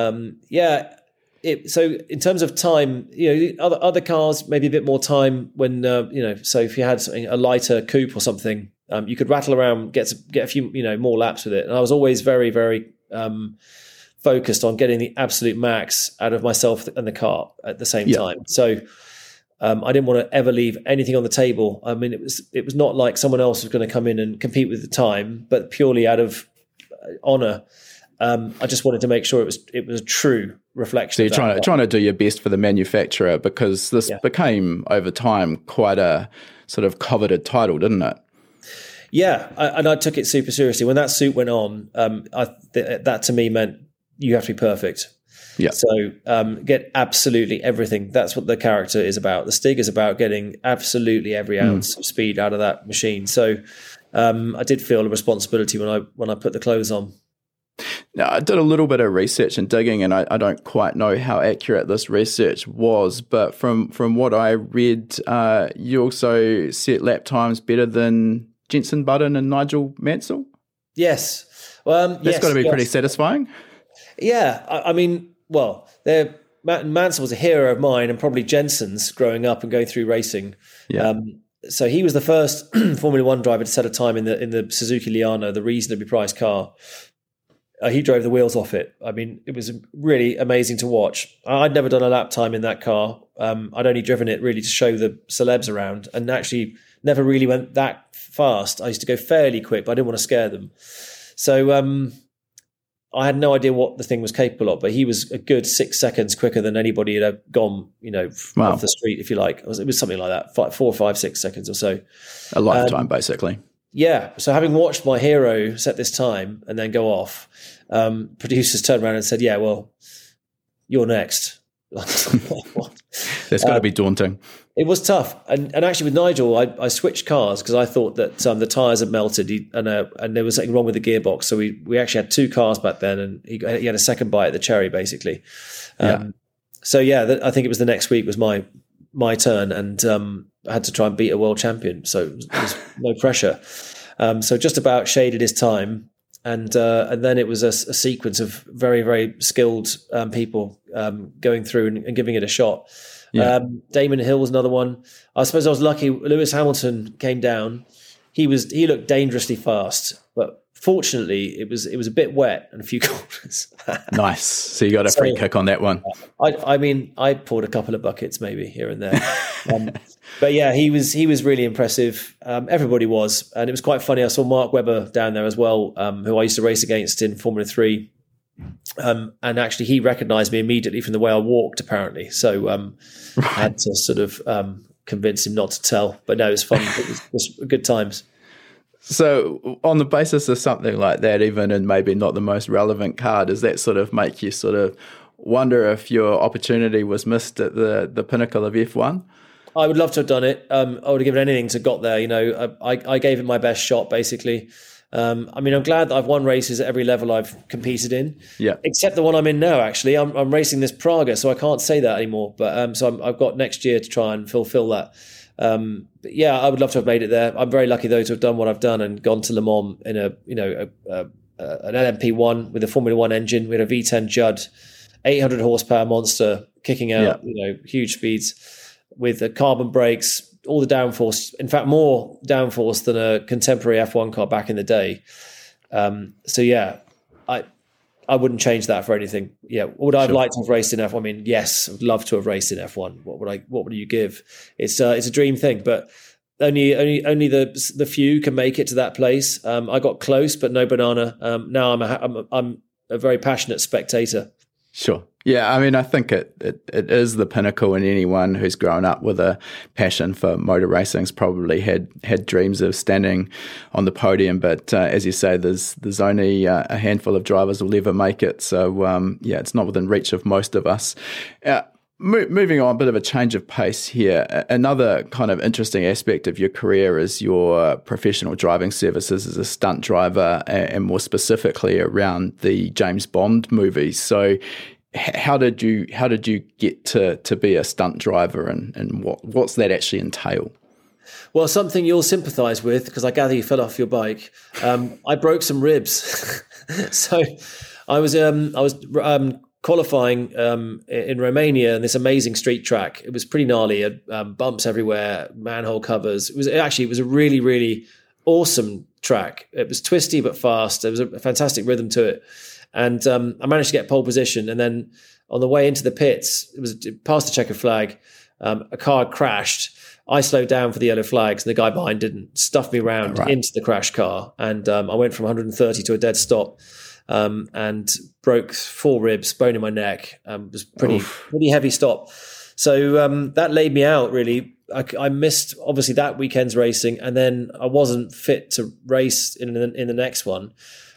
So in terms of time, other cars maybe a bit more time when So if you had a lighter coupe or something, you could rattle around, get a few more laps with it. And I was always very, very focused on getting the absolute max out of myself and the car at the same time. So I didn't want to ever leave anything on the table. I mean, it was not like someone else was going to come in and compete with the time, but purely out of honor. I just wanted to make sure it was a true reflection. So you're trying to do your best for the manufacturer, because this became over time quite a sort of coveted title, didn't it? Yeah, and I took it super seriously. When that suit went on, that to me meant you have to be perfect. Yeah. So get absolutely everything. That's what the character is about. The Stig is about getting absolutely every ounce of speed out of that machine. So I did feel a responsibility when I put the clothes on. Now, I did a little bit of research and digging, and I don't quite know how accurate this research was, but from what I read, you also set lap times better than Jenson Button and Nigel Mansell? Yes. That's got to be pretty satisfying. Yeah. I mean, Mansell was a hero of mine, and probably Jenson's growing up and going through racing. Yeah. So he was the first Formula One driver to set a time in the Suzuki Liana, the reasonably priced car. He drove the wheels off it. I mean, it was really amazing to watch. I'd never done a lap time in that car. I'd only driven it really to show the celebs around, and actually never really went that fast. I used to go fairly quick, but I didn't want to scare them. So I had no idea what the thing was capable of, but he was a good 6 seconds quicker than anybody had gone, off the street, if you like. It was something like that, 4, 5, 6 seconds or so. A lifetime, basically. Yeah. So having watched my hero set this time and then go off, producers turned around and said, "Yeah, well, you're next." That's got to be daunting. It was tough. And actually with Nigel, I switched cars because I thought that the tyres had melted and there was something wrong with the gearbox. So we actually had 2 cars back then, and he had a second bite at the cherry, basically. So I think it was the next week was my turn, and I had to try and beat a world champion. So there was no pressure. So just about shaded his time. And then it was a sequence of very, very skilled people going through and giving it a shot. Yeah. Damon Hill was another one. I suppose I was lucky. Lewis Hamilton came down. He looked dangerously fast, but fortunately it was a bit wet and a few corners. Nice. So you got a free kick on that one. I mean, I poured a couple of buckets maybe here and there. But yeah, he was really impressive. Everybody was, and it was quite funny. I saw Mark Webber down there as well, who I used to race against in Formula 3. And actually he recognized me immediately from the way I walked, apparently. So I had to sort of convince him not to tell. But no, it was fun. It was good times. So on the basis of something like that, even in maybe not the most relevant car, does that sort of make you sort of wonder if your opportunity was missed at the pinnacle of F1? I would love to have done it. I would have given anything to got there. I gave it my best shot, basically. I mean, I'm glad that I've won races at every level I've competed in, except the one I'm in now, actually. I'm racing this Praga, so I can't say that anymore. But I've got next year to try and fulfill that. But yeah, I would love to have made it there. I'm very lucky, though, to have done what I've done and gone to Le Mans in a an LMP1 with a Formula One engine. We had a V10 Judd, 800 horsepower monster kicking out, huge speeds with the carbon brakes, all the downforce. In fact, more downforce than a contemporary F1 car back in the day. I wouldn't change that for anything. Yeah, would I have liked to have raced in F1? I mean, yes, I'd love to have raced in F1. What would you give? It's a dream thing, but only the few can make it to that place. I got close, but no banana. Now I'm a very passionate spectator. Sure. Yeah, I mean, I think it is the pinnacle, and anyone who's grown up with a passion for motor racing's probably had dreams of standing on the podium. But as you say, there's only a handful of drivers will ever make it. So it's not within reach of most of us. Moving on, a bit of a change of pace here. Another kind of interesting aspect of your career is your professional driving services as a stunt driver, and more specifically around the James Bond movies. So how did you get to be a stunt driver, and what's that actually entail? Well, something you'll sympathise with, because I gather you fell off your bike. I broke some ribs, so I was qualifying in Romania in this amazing street track. It was pretty gnarly. It had bumps everywhere, manhole covers. It was a really, really awesome track. It was twisty but fast. There was a fantastic rhythm to it. And I managed to get pole position. And then on the way into the pits, it was past the checkered flag. A car crashed. I slowed down for the yellow flags, and the guy behind didn't. Stuffed me round into the crash car. And I went from 130 to a dead stop. And broke 4 ribs, bone in my neck. It was pretty heavy stop. So that laid me out, really. I missed, obviously, that weekend's racing, and then I wasn't fit to race in the next one.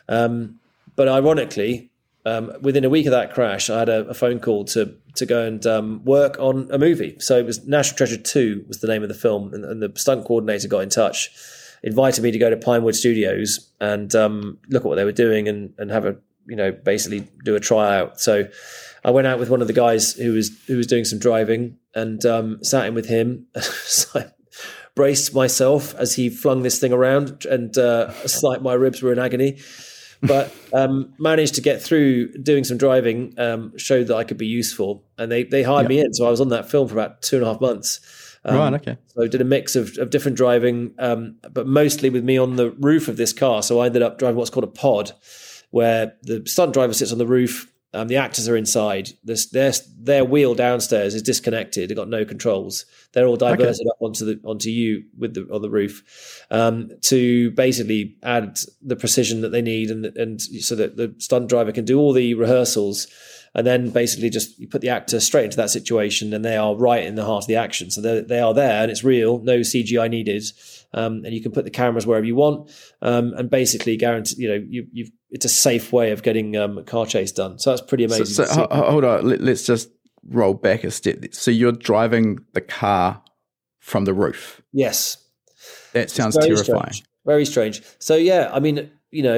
But ironically, within a week of that crash, I had a phone call to go and work on a movie. So it was National Treasure 2 was the name of the film, and the stunt coordinator got in touch, invited me to go to Pinewood Studios and look at what they were doing and have basically do a tryout. So I went out with one of the guys who was doing some driving and sat in with him. So I braced myself as he flung this thing around, and it's like my ribs were in agony. But managed to get through doing some driving, showed that I could be useful, and they hired me in. So I was on that film for about 2.5 months. Right, okay. So I did a mix of different driving, but mostly with me on the roof of this car. So I ended up driving what's called a pod, where the stunt driver sits on the roof, the actors are inside. Their wheel downstairs is disconnected. They've got no controls. They're all diverted up onto you on the roof to basically add the precision that they need, and so that the stunt driver can do all the rehearsals. And then basically just you put the actor straight into that situation, and they are right in the heart of the action. So they are there, and it's real, no CGI needed. And you can put the cameras wherever you want, and basically guarantee, it's a safe way of getting a car chase done. So that's pretty amazing. So hold on, let's just roll back a step. So you're driving the car from the roof? Yes. That sounds terrifying. Very strange. So yeah, I mean,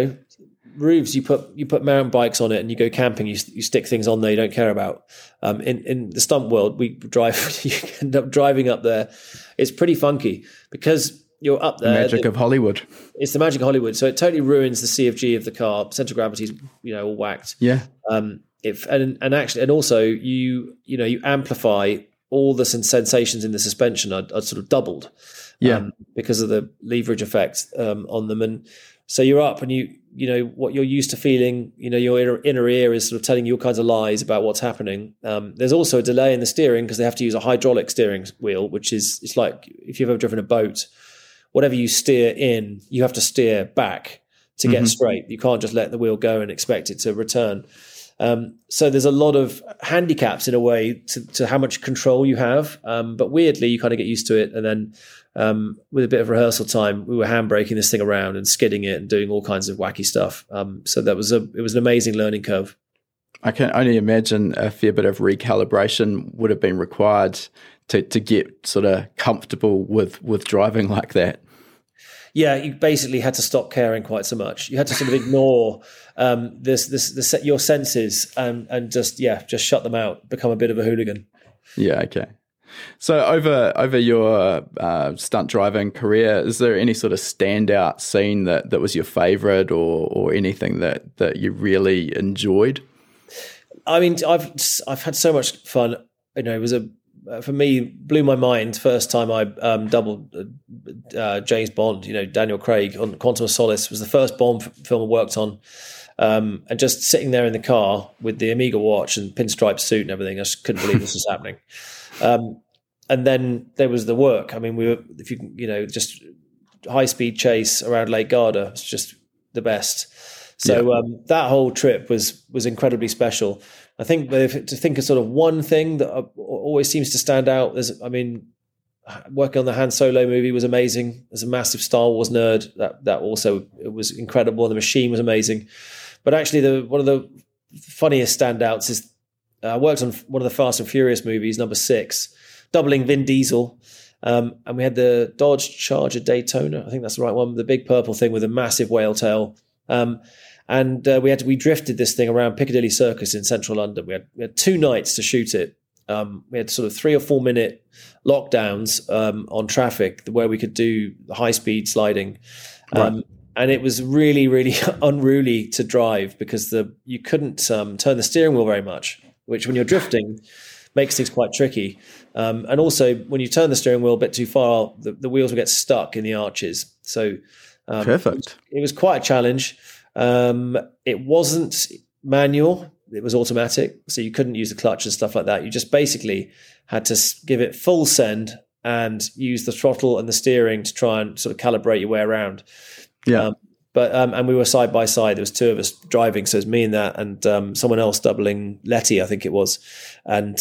roofs, you put mountain bikes on it and you go camping, you stick things on there you don't care about. In the stunt world, you end up driving up there. It's pretty funky because you're up there. The magic of Hollywood. It's the magic of Hollywood. So it totally ruins the CFG of the car. Central gravity's all whacked. Yeah. Also you amplify all the sensations in the suspension are sort of doubled. Yeah. Because of the leverage effect on them. And so you're up and what you're used to feeling, your inner ear is sort of telling you all kinds of lies about what's happening. There's also a delay in the steering because they have to use a hydraulic steering wheel, it's like if you've ever driven a boat, whatever you steer in, you have to steer back to get straight. You can't just let the wheel go and expect it to return. So there's a lot of handicaps in a way to how much control you have. But weirdly, you kind of get used to it. And then with a bit of rehearsal time, we were handbraking this thing around and skidding it and doing all kinds of wacky stuff. So it was an amazing learning curve. I can only imagine a fair bit of recalibration would have been required to get sort of comfortable with driving like that. Yeah, you basically had to stop caring quite so much. You had to sort of ignore your senses and just shut them out, become a bit of a hooligan. Yeah, okay. So over your stunt driving career, is there any sort of standout scene that was your favourite, or anything that you really enjoyed? I mean, I've had so much fun. It was for me, blew my mind first time I doubled James Bond. Daniel Craig on Quantum of Solace was the first Bond film I worked on. And just sitting there in the car with the Amiga watch and pinstripe suit and everything, I just couldn't believe this was happening. And then there was the work. I mean, we were, just high speed chase around Lake Garda. It's just the best. So that whole trip was incredibly special. I think to think of sort of one thing that always seems to stand out, working on the Han Solo movie was amazing. As a massive Star Wars nerd, that also, it was incredible. The machine was amazing. But actually, one of the funniest standouts is I worked on one of the Fast and Furious movies, number 6, doubling Vin Diesel. And we had the Dodge Charger Daytona. I think that's the right one, the big purple thing with a massive whale tail. And we drifted this thing around Piccadilly Circus in central London. We had 2 nights to shoot it. We had sort of 3 or 4 minute lockdowns on traffic where we could do high speed sliding. Right. And it was really, really unruly to drive because you couldn't turn the steering wheel very much, which when you're drifting makes things quite tricky. And also when you turn the steering wheel a bit too far, the wheels would get stuck in the arches. So perfect. It was quite a challenge. It wasn't manual. It was automatic. So you couldn't use the clutch and stuff like that. You just basically had to give it full send and use the throttle and the steering to try and sort of calibrate your way around. Yeah. And we were side by side. There was 2 of us driving. So it was me and that, and someone else doubling Letty, I think it was. And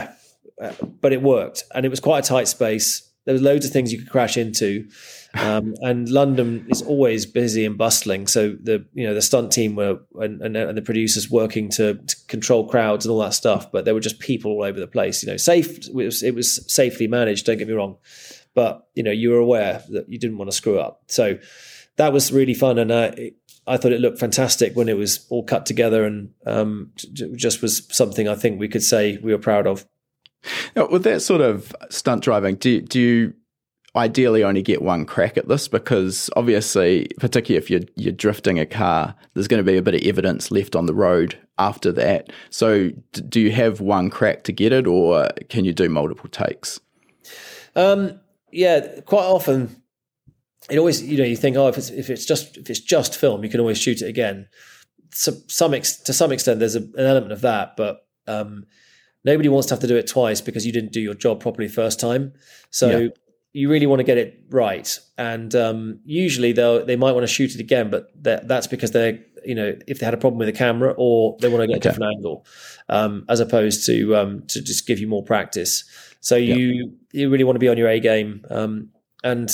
but it worked. And it was quite a tight space. There was loads of things you could crash into. And London is always busy and bustling. So the stunt team were and the producers working to control crowds and all that stuff. But there were just people all over the place. Safe. It was safely managed. Don't get me wrong, but you were aware that you didn't want to screw up. So that was really fun, and I thought it looked fantastic when it was all cut together, and just was something I think we could say we were proud of. Now, with that sort of stunt driving, do you ideally only get one crack at this? Because obviously, particularly if you're drifting a car, there's going to be a bit of evidence left on the road after that. So do you have one crack to get it, or can you do multiple takes? Yeah, quite often it always, you think, if it's just film, you can always shoot it again. So to some extent, there's an element of that, but nobody wants to have to do it twice because you didn't do your job properly first time. So you really want to get it right, and usually they might want to shoot it again, but that's because they're if they had a problem with the camera or they want to get a different angle, as opposed to just give you more practice. So you really want to be on your A game, and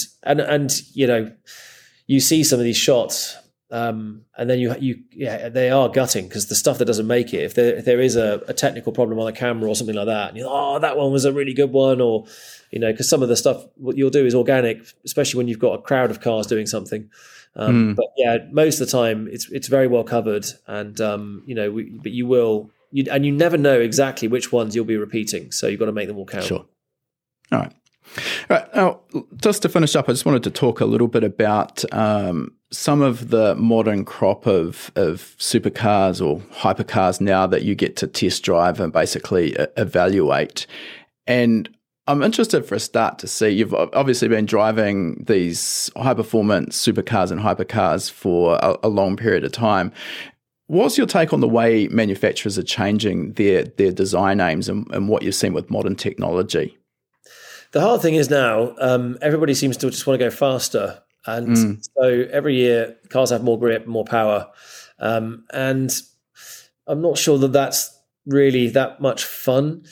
you see some of these shots, and then they are gutting because the stuff that doesn't make it, if there is a technical problem on the camera or something like that, and that one was a really good one, or because some of the stuff what you'll do is organic, especially when you've got a crowd of cars doing something. But most of the time it's very well covered, and but you never know exactly which ones you'll be repeating, so you've got to make them all count. Sure. All right. Now, just to finish up, I just wanted to talk a little bit about some of the modern crop of supercars or hypercars now that you get to test drive and basically evaluate. And I'm interested for a start to see, you've obviously been driving these high-performance supercars and hypercars for a long period of time. What's your take on the way manufacturers are changing their design aims and what you've seen with modern technology? The hard thing is now, everybody seems to just want to go faster. And so every year, cars have more grip, more power. And I'm not sure that that's really that much fun.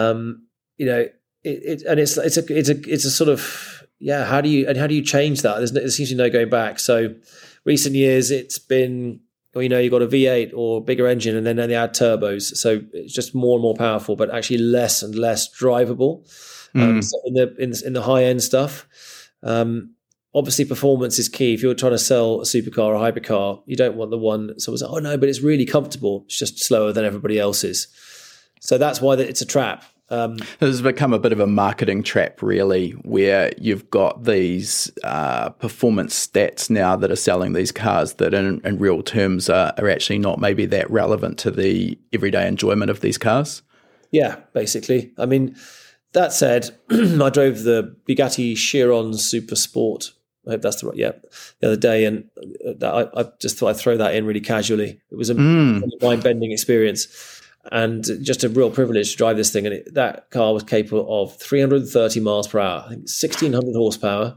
It's a sort of, how do you change that? There seems to be no going back. So recent years, it's been, you've got a V8 or bigger engine, and then they add turbos. So it's just more and more powerful, but actually less and less drivable. So in the high end stuff, obviously performance is key. If you're trying to sell a supercar or a hypercar, you don't want the one that someone's like, oh no, but it's really comfortable. It's just slower than everybody else's. So that's why it's a trap. This has become a bit of a marketing trap, really, where you've got these performance stats now that are selling these cars that in real terms are actually not maybe that relevant to the everyday enjoyment of these cars. Yeah, basically. I mean, that said, I drove the Bugatti Chiron Super Sport. I hope that's the right, the other day, and I just thought I'd throw that in really casually. It was a mind-bending experience. And just a real privilege to drive this thing. And that car was capable of 330 miles per hour, I think 1,600 horsepower.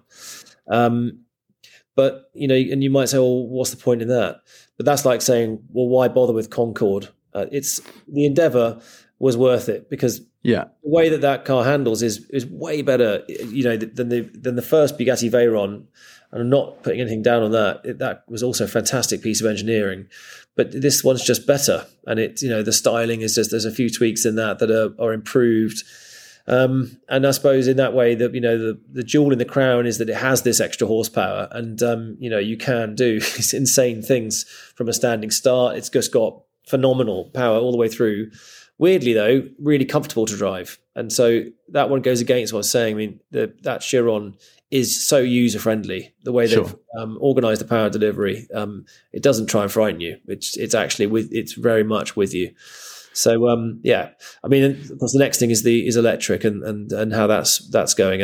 But, and you might say, well, what's the point in that? But that's like saying, well, why bother with Concorde? The Endeavour was worth it because the way that car handles is way better, than the first Bugatti Veyron. And I'm not putting anything down on that. That was also a fantastic piece of engineering. But this one's just better. And the styling is just, there's a few tweaks in that are improved. And I suppose in that way, the jewel in the crown is that it has this extra horsepower. And, you can do insane things from a standing start. It's just got phenomenal power all the way through. Weirdly, though, really comfortable to drive. And so that one goes against what I was saying. I mean, that Chiron is so user-friendly. The way they've organised the power delivery, it doesn't try and frighten you. It's actually it's very much with you. So I mean, of course, the next thing is electric and how that's going,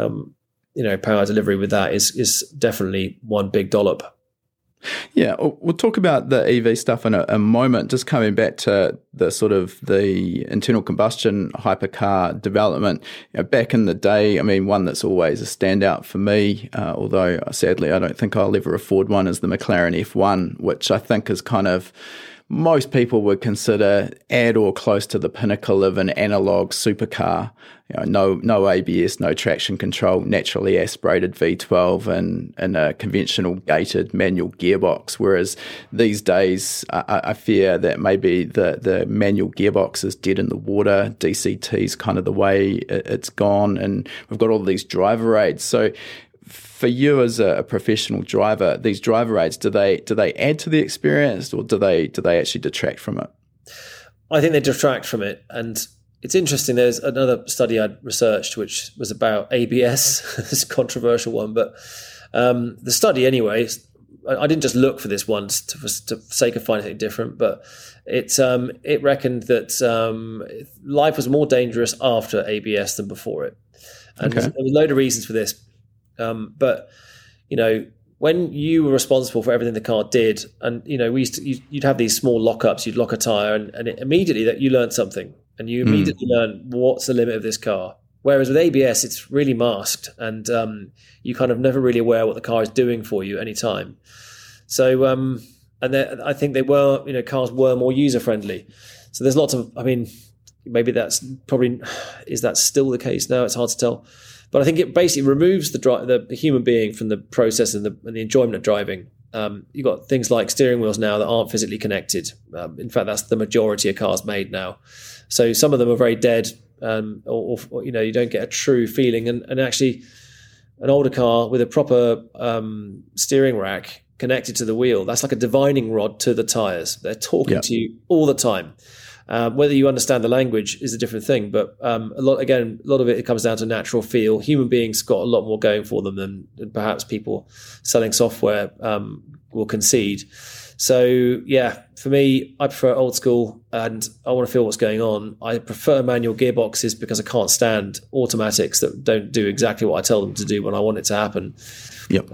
and power delivery with that is definitely one big dollop. Yeah, we'll talk about the EV stuff in a moment. Just coming back to the sort of the internal combustion hypercar development. Back in the day, I mean, one that's always a standout for me, although sadly I don't think I'll ever afford one, is the McLaren F1, which I think is kind of, most people would consider at or close to the pinnacle of an analog supercar. No ABS, no traction control, naturally aspirated V12 and a conventional gated manual gearbox. Whereas these days, I fear that maybe the manual gearbox is dead in the water. DCT's kind of the way it's gone, and we've got all these driver aids. So for you as a professional driver, these driver aids, do they add to the experience, or do they actually detract from it? I think they detract from it. And it's interesting, there's another study I'd researched which was about ABS. It's a controversial one, but the study anyway, I didn't just look for this once for sake of finding something different, but it reckoned that life was more dangerous after ABS than before it. And there was a load of reasons for this. But when you were responsible for everything the car did, and you'd have these small lockups, you'd lock a tire, and immediately that you learned something, and you immediately learn what's the limit of this car. Whereas with ABS, it's really masked, and you kind of never really aware what the car is doing for you at any time. So, I think cars were more user friendly. So there's lots of, I mean, maybe is that still the case now? It's hard to tell. But I think it basically removes the human being from the process and the enjoyment of driving. You've got things like steering wheels now that aren't physically connected. In fact, that's the majority of cars made now. So some of them are very dead, or you don't get a true feeling. And actually, an older car with a proper steering rack connected to the wheel, that's like a divining rod to the tires. They're talking to you all the time. Whether you understand the language is a different thing, but a lot of it comes down to natural feel. Human beings got a lot more going for them than perhaps people selling software will concede. So yeah, for me, I prefer old school, and I want to feel what's going on. I prefer manual gearboxes because I can't stand automatics that don't do exactly what I tell them to do when I want it to happen. Yep.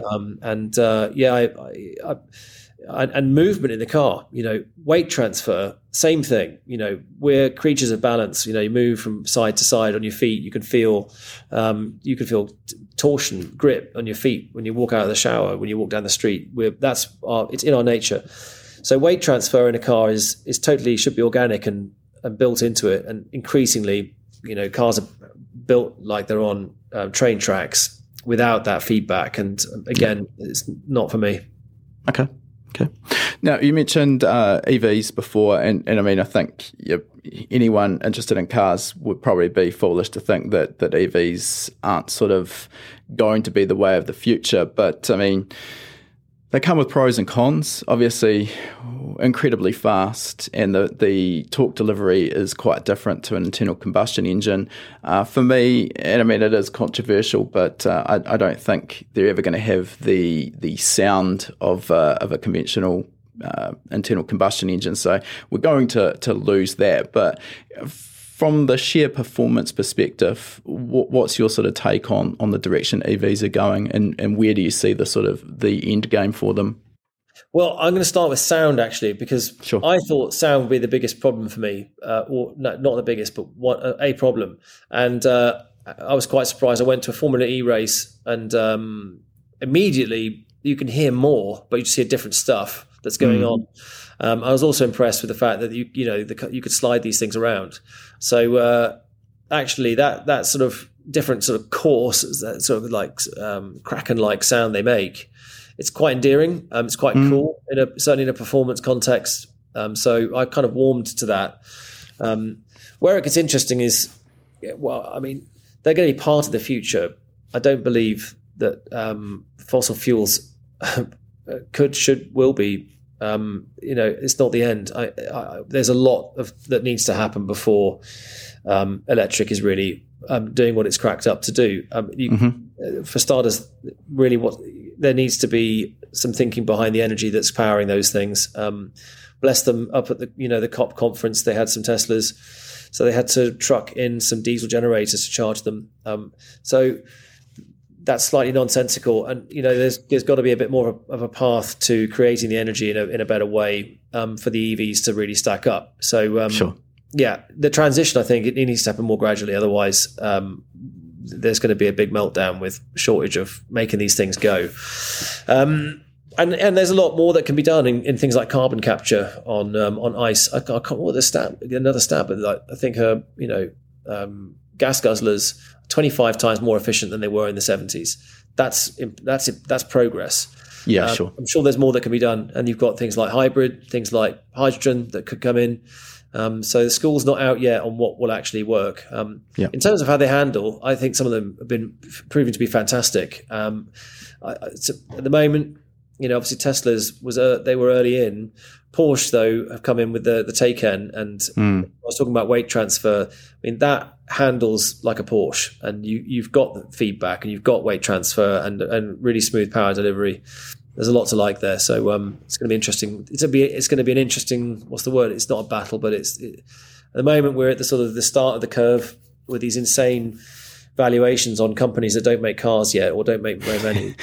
And movement in the car, weight transfer, same thing. We're creatures of balance. You move from side to side on your feet. You can feel torsion, grip on your feet when you walk out of the shower, when you walk down the street. It's in our nature. So weight transfer in a car is totally should be organic and built into it. And increasingly, cars are built like they're on train tracks without that feedback. And again, it's not for me. Okay. Now, you mentioned EVs before, and I mean, I think anyone interested in cars would probably be foolish to think that EVs aren't sort of going to be the way of the future. But I mean, They come with pros and cons. Obviously, incredibly fast, and the torque delivery is quite different to an internal combustion engine. For me, and I mean it is controversial, but I don't think they're ever going to have the sound of a conventional internal combustion engine. So we're going to lose that. But from the sheer performance perspective, what's your sort of take on the direction EVs are going, and where do you see the sort of the end game for them? Well, I'm going to start with sound, actually, because Sure. I thought sound would be the biggest problem for me, or no, not the biggest, but a problem. And I was quite surprised. I went to a Formula E race, and immediately you can hear more, but you just hear different stuff that's going on. I was also impressed with the fact that you could slide these things around. So actually, that sort of different sort of coarse, that sort of like Kraken-like sound they make, it's quite endearing. It's quite cool, certainly in a performance context. So I kind of warmed to that. Where it gets interesting is, well, I mean, they're going to be part of the future. I don't believe that fossil fuels will be. It's not the end. There's a lot that needs to happen before electric is really doing what it's cracked up to do. For starters, really, there needs to be some thinking behind the energy that's powering those things. Bless them, up at the COP conference, they had some Teslas, so they had to truck in some diesel generators to charge them. So that's slightly nonsensical, and there's got to be a bit more of a path to creating the energy in a better way for the EVs to really stack up. So Sure. Yeah, the transition, I think it needs to happen more gradually. Otherwise, there's going to be a big meltdown with shortage of making these things go. And there's a lot more that can be done in things like carbon capture on ice. I can't remember another stat, but I think gas guzzlers 25 times more efficient than they were in the 70s. That's progress. Yeah, sure. I'm sure there's more that can be done, and you've got things like hybrid, things like hydrogen that could come in. So the school's not out yet on what will actually work. In terms of how they handle, I think some of them have been proven to be fantastic. At the moment, obviously Teslas they were early in. Porsche, though, have come in with the Taycan, and I was talking about weight transfer. I mean, that handles like a Porsche, and you've got the feedback, and you've got weight transfer, and really smooth power delivery. There's a lot to like there, so it's going to be interesting. It's going to be an interesting. What's the word? It's not a battle, but at the moment we're at the start of the curve with these insane valuations on companies that don't make cars yet or don't make very many,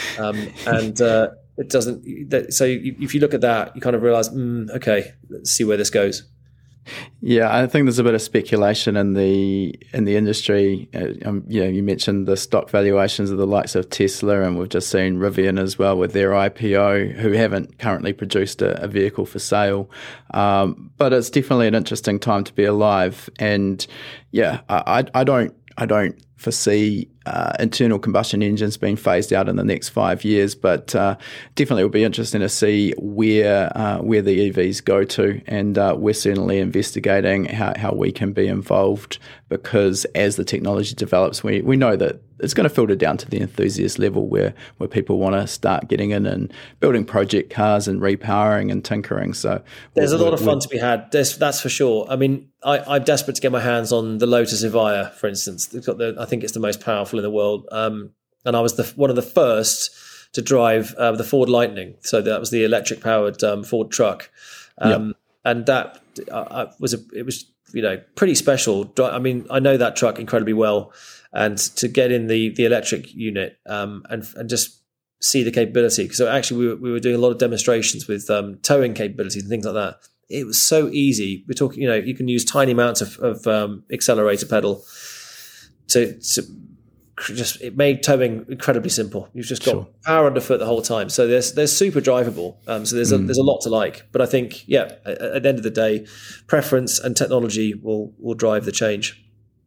it doesn't. So if you look at that, you kind of realize, okay, let's see where this goes. Yeah, I think there's a bit of speculation in the industry. You mentioned the stock valuations of the likes of Tesla, and we've just seen Rivian as well with their IPO, who haven't currently produced a vehicle for sale. But it's definitely an interesting time to be alive. And yeah, I don't foresee internal combustion engines being phased out in the next 5 years, but definitely it will be interesting to see where the EVs go to, and we're certainly investigating how we can be involved, because as the technology develops, we know that it's going to filter down to the enthusiast level where people want to start getting in and building project cars and repowering and tinkering. So there's a lot of fun to be had. That's for sure. I mean, I'm desperate to get my hands on the Lotus Evija, for instance. They've got I think it's the most powerful in the world. And I was one of the first to drive the Ford Lightning. So that was the electric powered Ford truck. And that it was pretty special. I mean, I know that truck incredibly well. And to get in the electric unit and just see the capability. So actually we were doing a lot of demonstrations with towing capabilities and things like that. It was so easy. We're talking, you can use tiny amounts of accelerator pedal to just, it made towing incredibly simple. You've just got power underfoot the whole time. So there's super drivable. So there's a lot to like. But I think, at the end of the day, preference and technology will drive the change.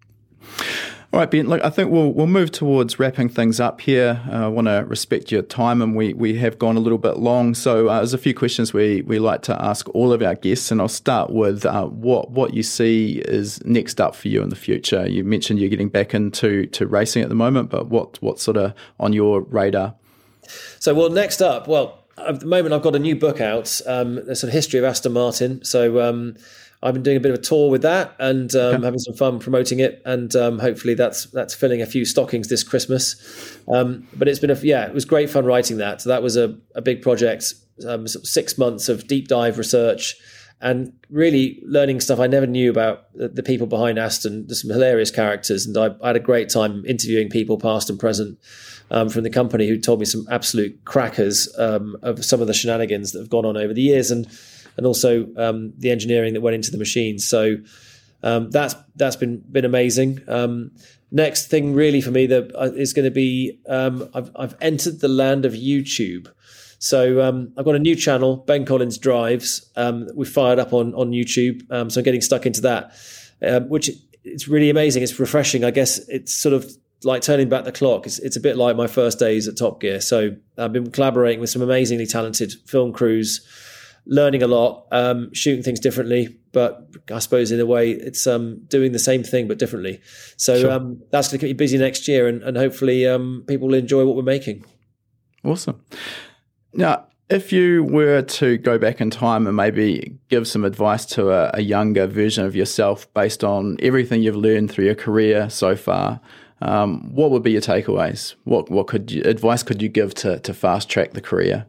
All right, Ben, look, I think we'll move towards wrapping things up here. I want to respect your time, and we have gone a little bit long. So there's a few questions we like to ask all of our guests, and I'll start with what you see is next up for you in the future. You mentioned you're getting back into racing at the moment, but what's sort of on your radar? So, next up, at the moment I've got a new book out, a sort of history of Aston Martin. So I've been doing a bit of a tour with that and having some fun promoting it, and hopefully that's filling a few stockings this Christmas. But it's been it was great fun writing that. So that was a big project, sort of 6 months of deep dive research and really learning stuff I never knew about the people behind Aston. There's some hilarious characters, and I had a great time interviewing people past and present from the company who told me some absolute crackers of some of the shenanigans that have gone on over the years, and also the engineering that went into the machines. So that's been amazing. Next thing really for me is going to be I've entered the land of YouTube. So I've got a new channel, Ben Collins Drives. We fired up on YouTube, so I'm getting stuck into that, which it's really amazing. It's refreshing. I guess it's sort of like turning back the clock. It's a bit like my first days at Top Gear. So I've been collaborating with some amazingly talented film crews, learning a lot, shooting things differently, but I suppose in a way it's doing the same thing but differently. So sure. That's going to keep me busy next year, and hopefully people will enjoy what we're making. Awesome. Now, if you were to go back in time and maybe give some advice to a younger version of yourself based on everything you've learned through your career so far, what would be your takeaways? What advice could you give to fast track the career?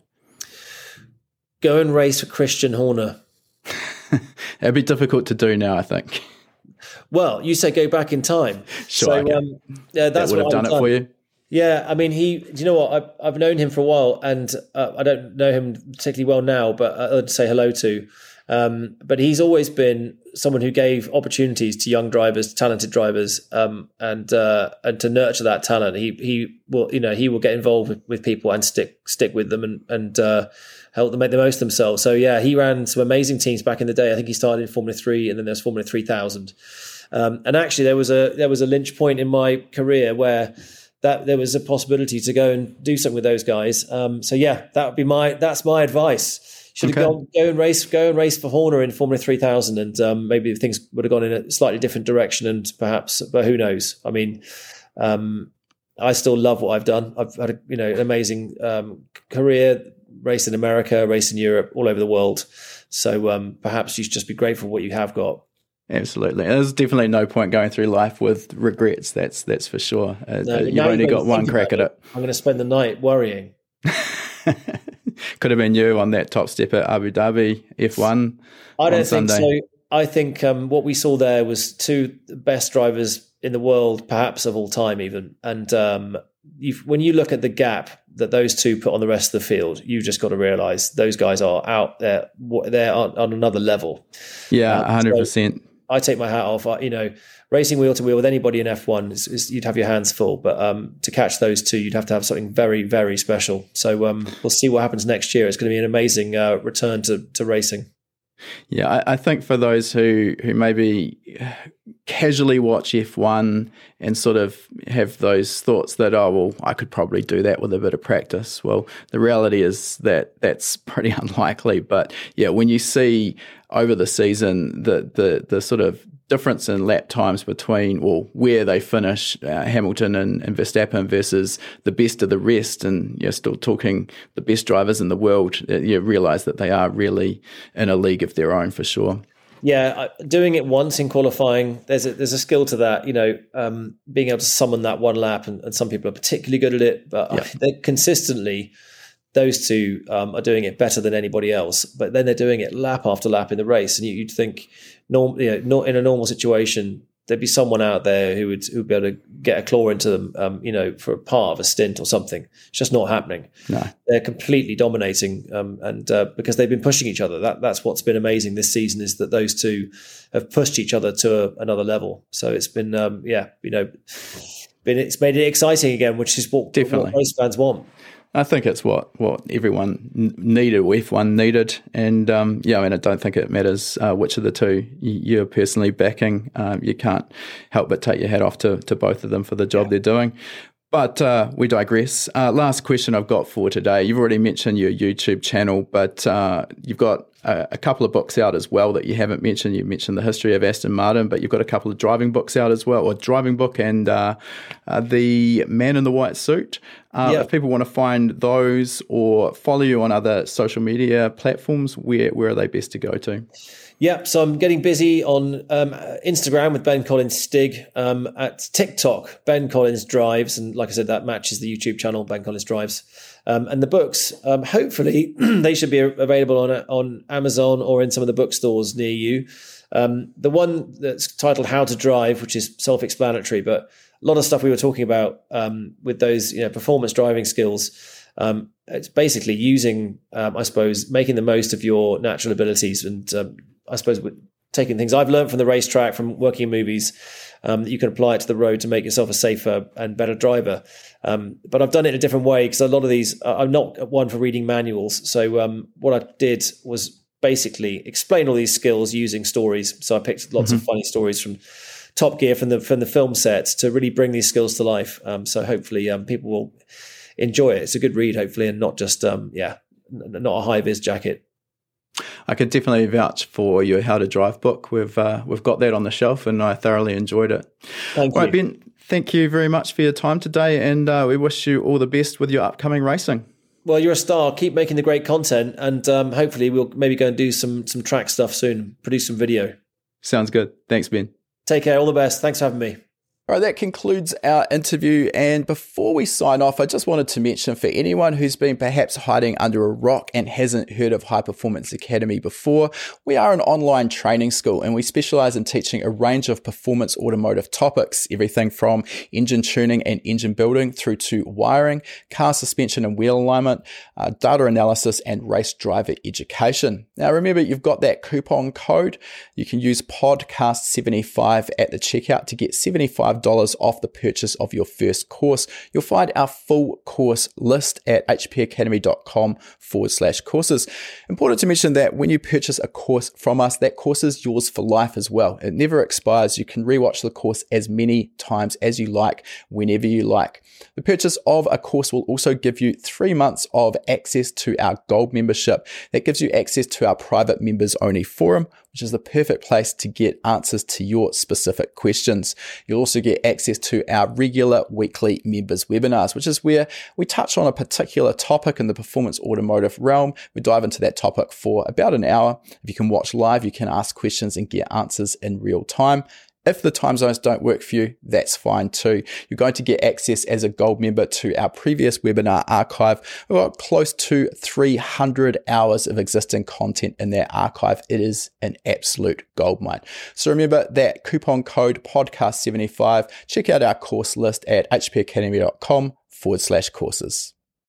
Go and race for Christian Horner. It'd be difficult to do now, I think. Well, you say go back in time. Sure. So, that's that would have done it for you. Yeah, I mean, do you know what? I've known him for a while, and I don't know him particularly well now, but I'd say hello to. But he's always been someone who gave opportunities to young drivers, talented drivers, and to nurture that talent. He will get involved with people and stick with them and help them make the most of themselves. So yeah, he ran some amazing teams back in the day. I think he started in Formula 3, and then there's Formula 3000. And actually, there was a linch point in my career where that there was a possibility to go and do something with those guys. So yeah, that's my advice. Should have go and race for Horner in Formula 3000, and maybe things would have gone in a slightly different direction, and perhaps, but who knows? I mean, I still love what I've done. I've had an amazing career, raced in America, raced in Europe, all over the world. So perhaps you should just be grateful for what you have got. Absolutely. There's definitely no point going through life with regrets. That's for sure. You've only got one crack at it. I'm going to spend the night worrying. Could have been you on that top step at Abu Dhabi F1. I don't think so. I think what we saw there was two best drivers in the world, perhaps of all time even. And when you look at the gap that those two put on the rest of the field, you've just got to realise those guys are out there. They're on another level. Yeah, 100%. So I take my hat off. Racing wheel to wheel with anybody in F1, you'd have your hands full. But to catch those two, you'd have to have something very, very special. So we'll see what happens next year. It's going to be an amazing return to racing. Yeah, I think for those who maybe casually watch F1 and sort of have those thoughts that, I could probably do that with a bit of practice. Well, the reality is that that's pretty unlikely. But yeah, when you see over the season the sort of difference in lap times between where they finish, Hamilton and Verstappen versus the best of the rest, and you're still talking the best drivers in the world, you realise that they are really in a league of their own for sure. Yeah, doing it once in qualifying, there's a skill to that, being able to summon that one lap, and some people are particularly good at it, but they're consistently, those two are doing it better than anybody else, but then they're doing it lap after lap in the race, and you'd think, not in a normal situation, there'd be someone out there who would be able to get a claw into them, for a part of a stint or something. It's just not happening. No, they're completely dominating, and because they've been pushing each other. That's what's been amazing this season, is that those two have pushed each other to another level. So it's been, it's made it exciting again, which is what race fans want. I think it's what everyone needed, F1 needed, and I don't think it matters which of the two you're personally backing. You can't help but take your hat off to both of them for the job they're doing. But we digress. Last question I've got for today. You've already mentioned your YouTube channel, but you've got a couple of books out as well that you haven't mentioned. You mentioned the history of Aston Martin, but you've got a couple of driving books out as well, or driving book and The Man in the White Suit. If people want to find those or follow you on other social media platforms, where are they best to go to? Yeah, so I'm getting busy on Instagram with Ben Collins Stig, at TikTok, Ben Collins Drives, and like I said, that matches the YouTube channel, Ben Collins Drives. And the books, hopefully, they should be available on Amazon or in some of the bookstores near you. The one that's titled How to Drive, which is self-explanatory, but a lot of stuff we were talking about with those performance driving skills. It's basically using, I suppose, making the most of your natural abilities and I suppose taking things I've learned from the racetrack, from working in movies, that you can apply it to the road to make yourself a safer and better driver. But I've done it in a different way because a lot of these, I'm not one for reading manuals. So what I did was basically explain all these skills using stories. So I picked lots of funny stories from Top Gear, from the film sets, to really bring these skills to life. So hopefully people will enjoy it. It's a good read, hopefully, and not just not a high-vis jacket. I could definitely vouch for your How to Drive book. We've got that on the shelf, and I thoroughly enjoyed it. Thank you. All right, Ben, thank you very much for your time today, and we wish you all the best with your upcoming racing. Well, you're a star. Keep making the great content, and hopefully we'll maybe go and do some track stuff soon, produce some video. Sounds good. Thanks, Ben. Take care. All the best. Thanks for having me. All right, that concludes our interview. And before we sign off, I just wanted to mention, for anyone who's been perhaps hiding under a rock and hasn't heard of High Performance Academy before, we are an online training school and we specialize in teaching a range of performance automotive topics, everything from engine tuning and engine building through to wiring, car suspension and wheel alignment, data analysis, and race driver education. Now, remember, you've got that coupon code. You can use podcast75 at the checkout to get $75 off the purchase of your first course. You'll find our full course list at hpacademy.com/courses. Important to mention that when you purchase a course from us, that course is yours for life as well. It never expires. You can rewatch the course as many times as you like, whenever you like. The purchase of a course will also give you 3 months of access to our Gold membership. That gives you access to our private members only forum, which is the perfect place to get answers to your specific questions. You'll also get access to our regular weekly members webinars, which is where we touch on a particular topic in the performance automotive realm. We dive into that topic for about an hour. If you can watch live, you can ask questions and get answers in real time. If the time zones don't work for you, that's fine too. You're going to get access as a Gold member to our previous webinar archive. We've got close to 300 hours of existing content in that archive. It is an absolute goldmine. So remember that coupon code podcast75. Check out our course list at hpacademy.com/courses.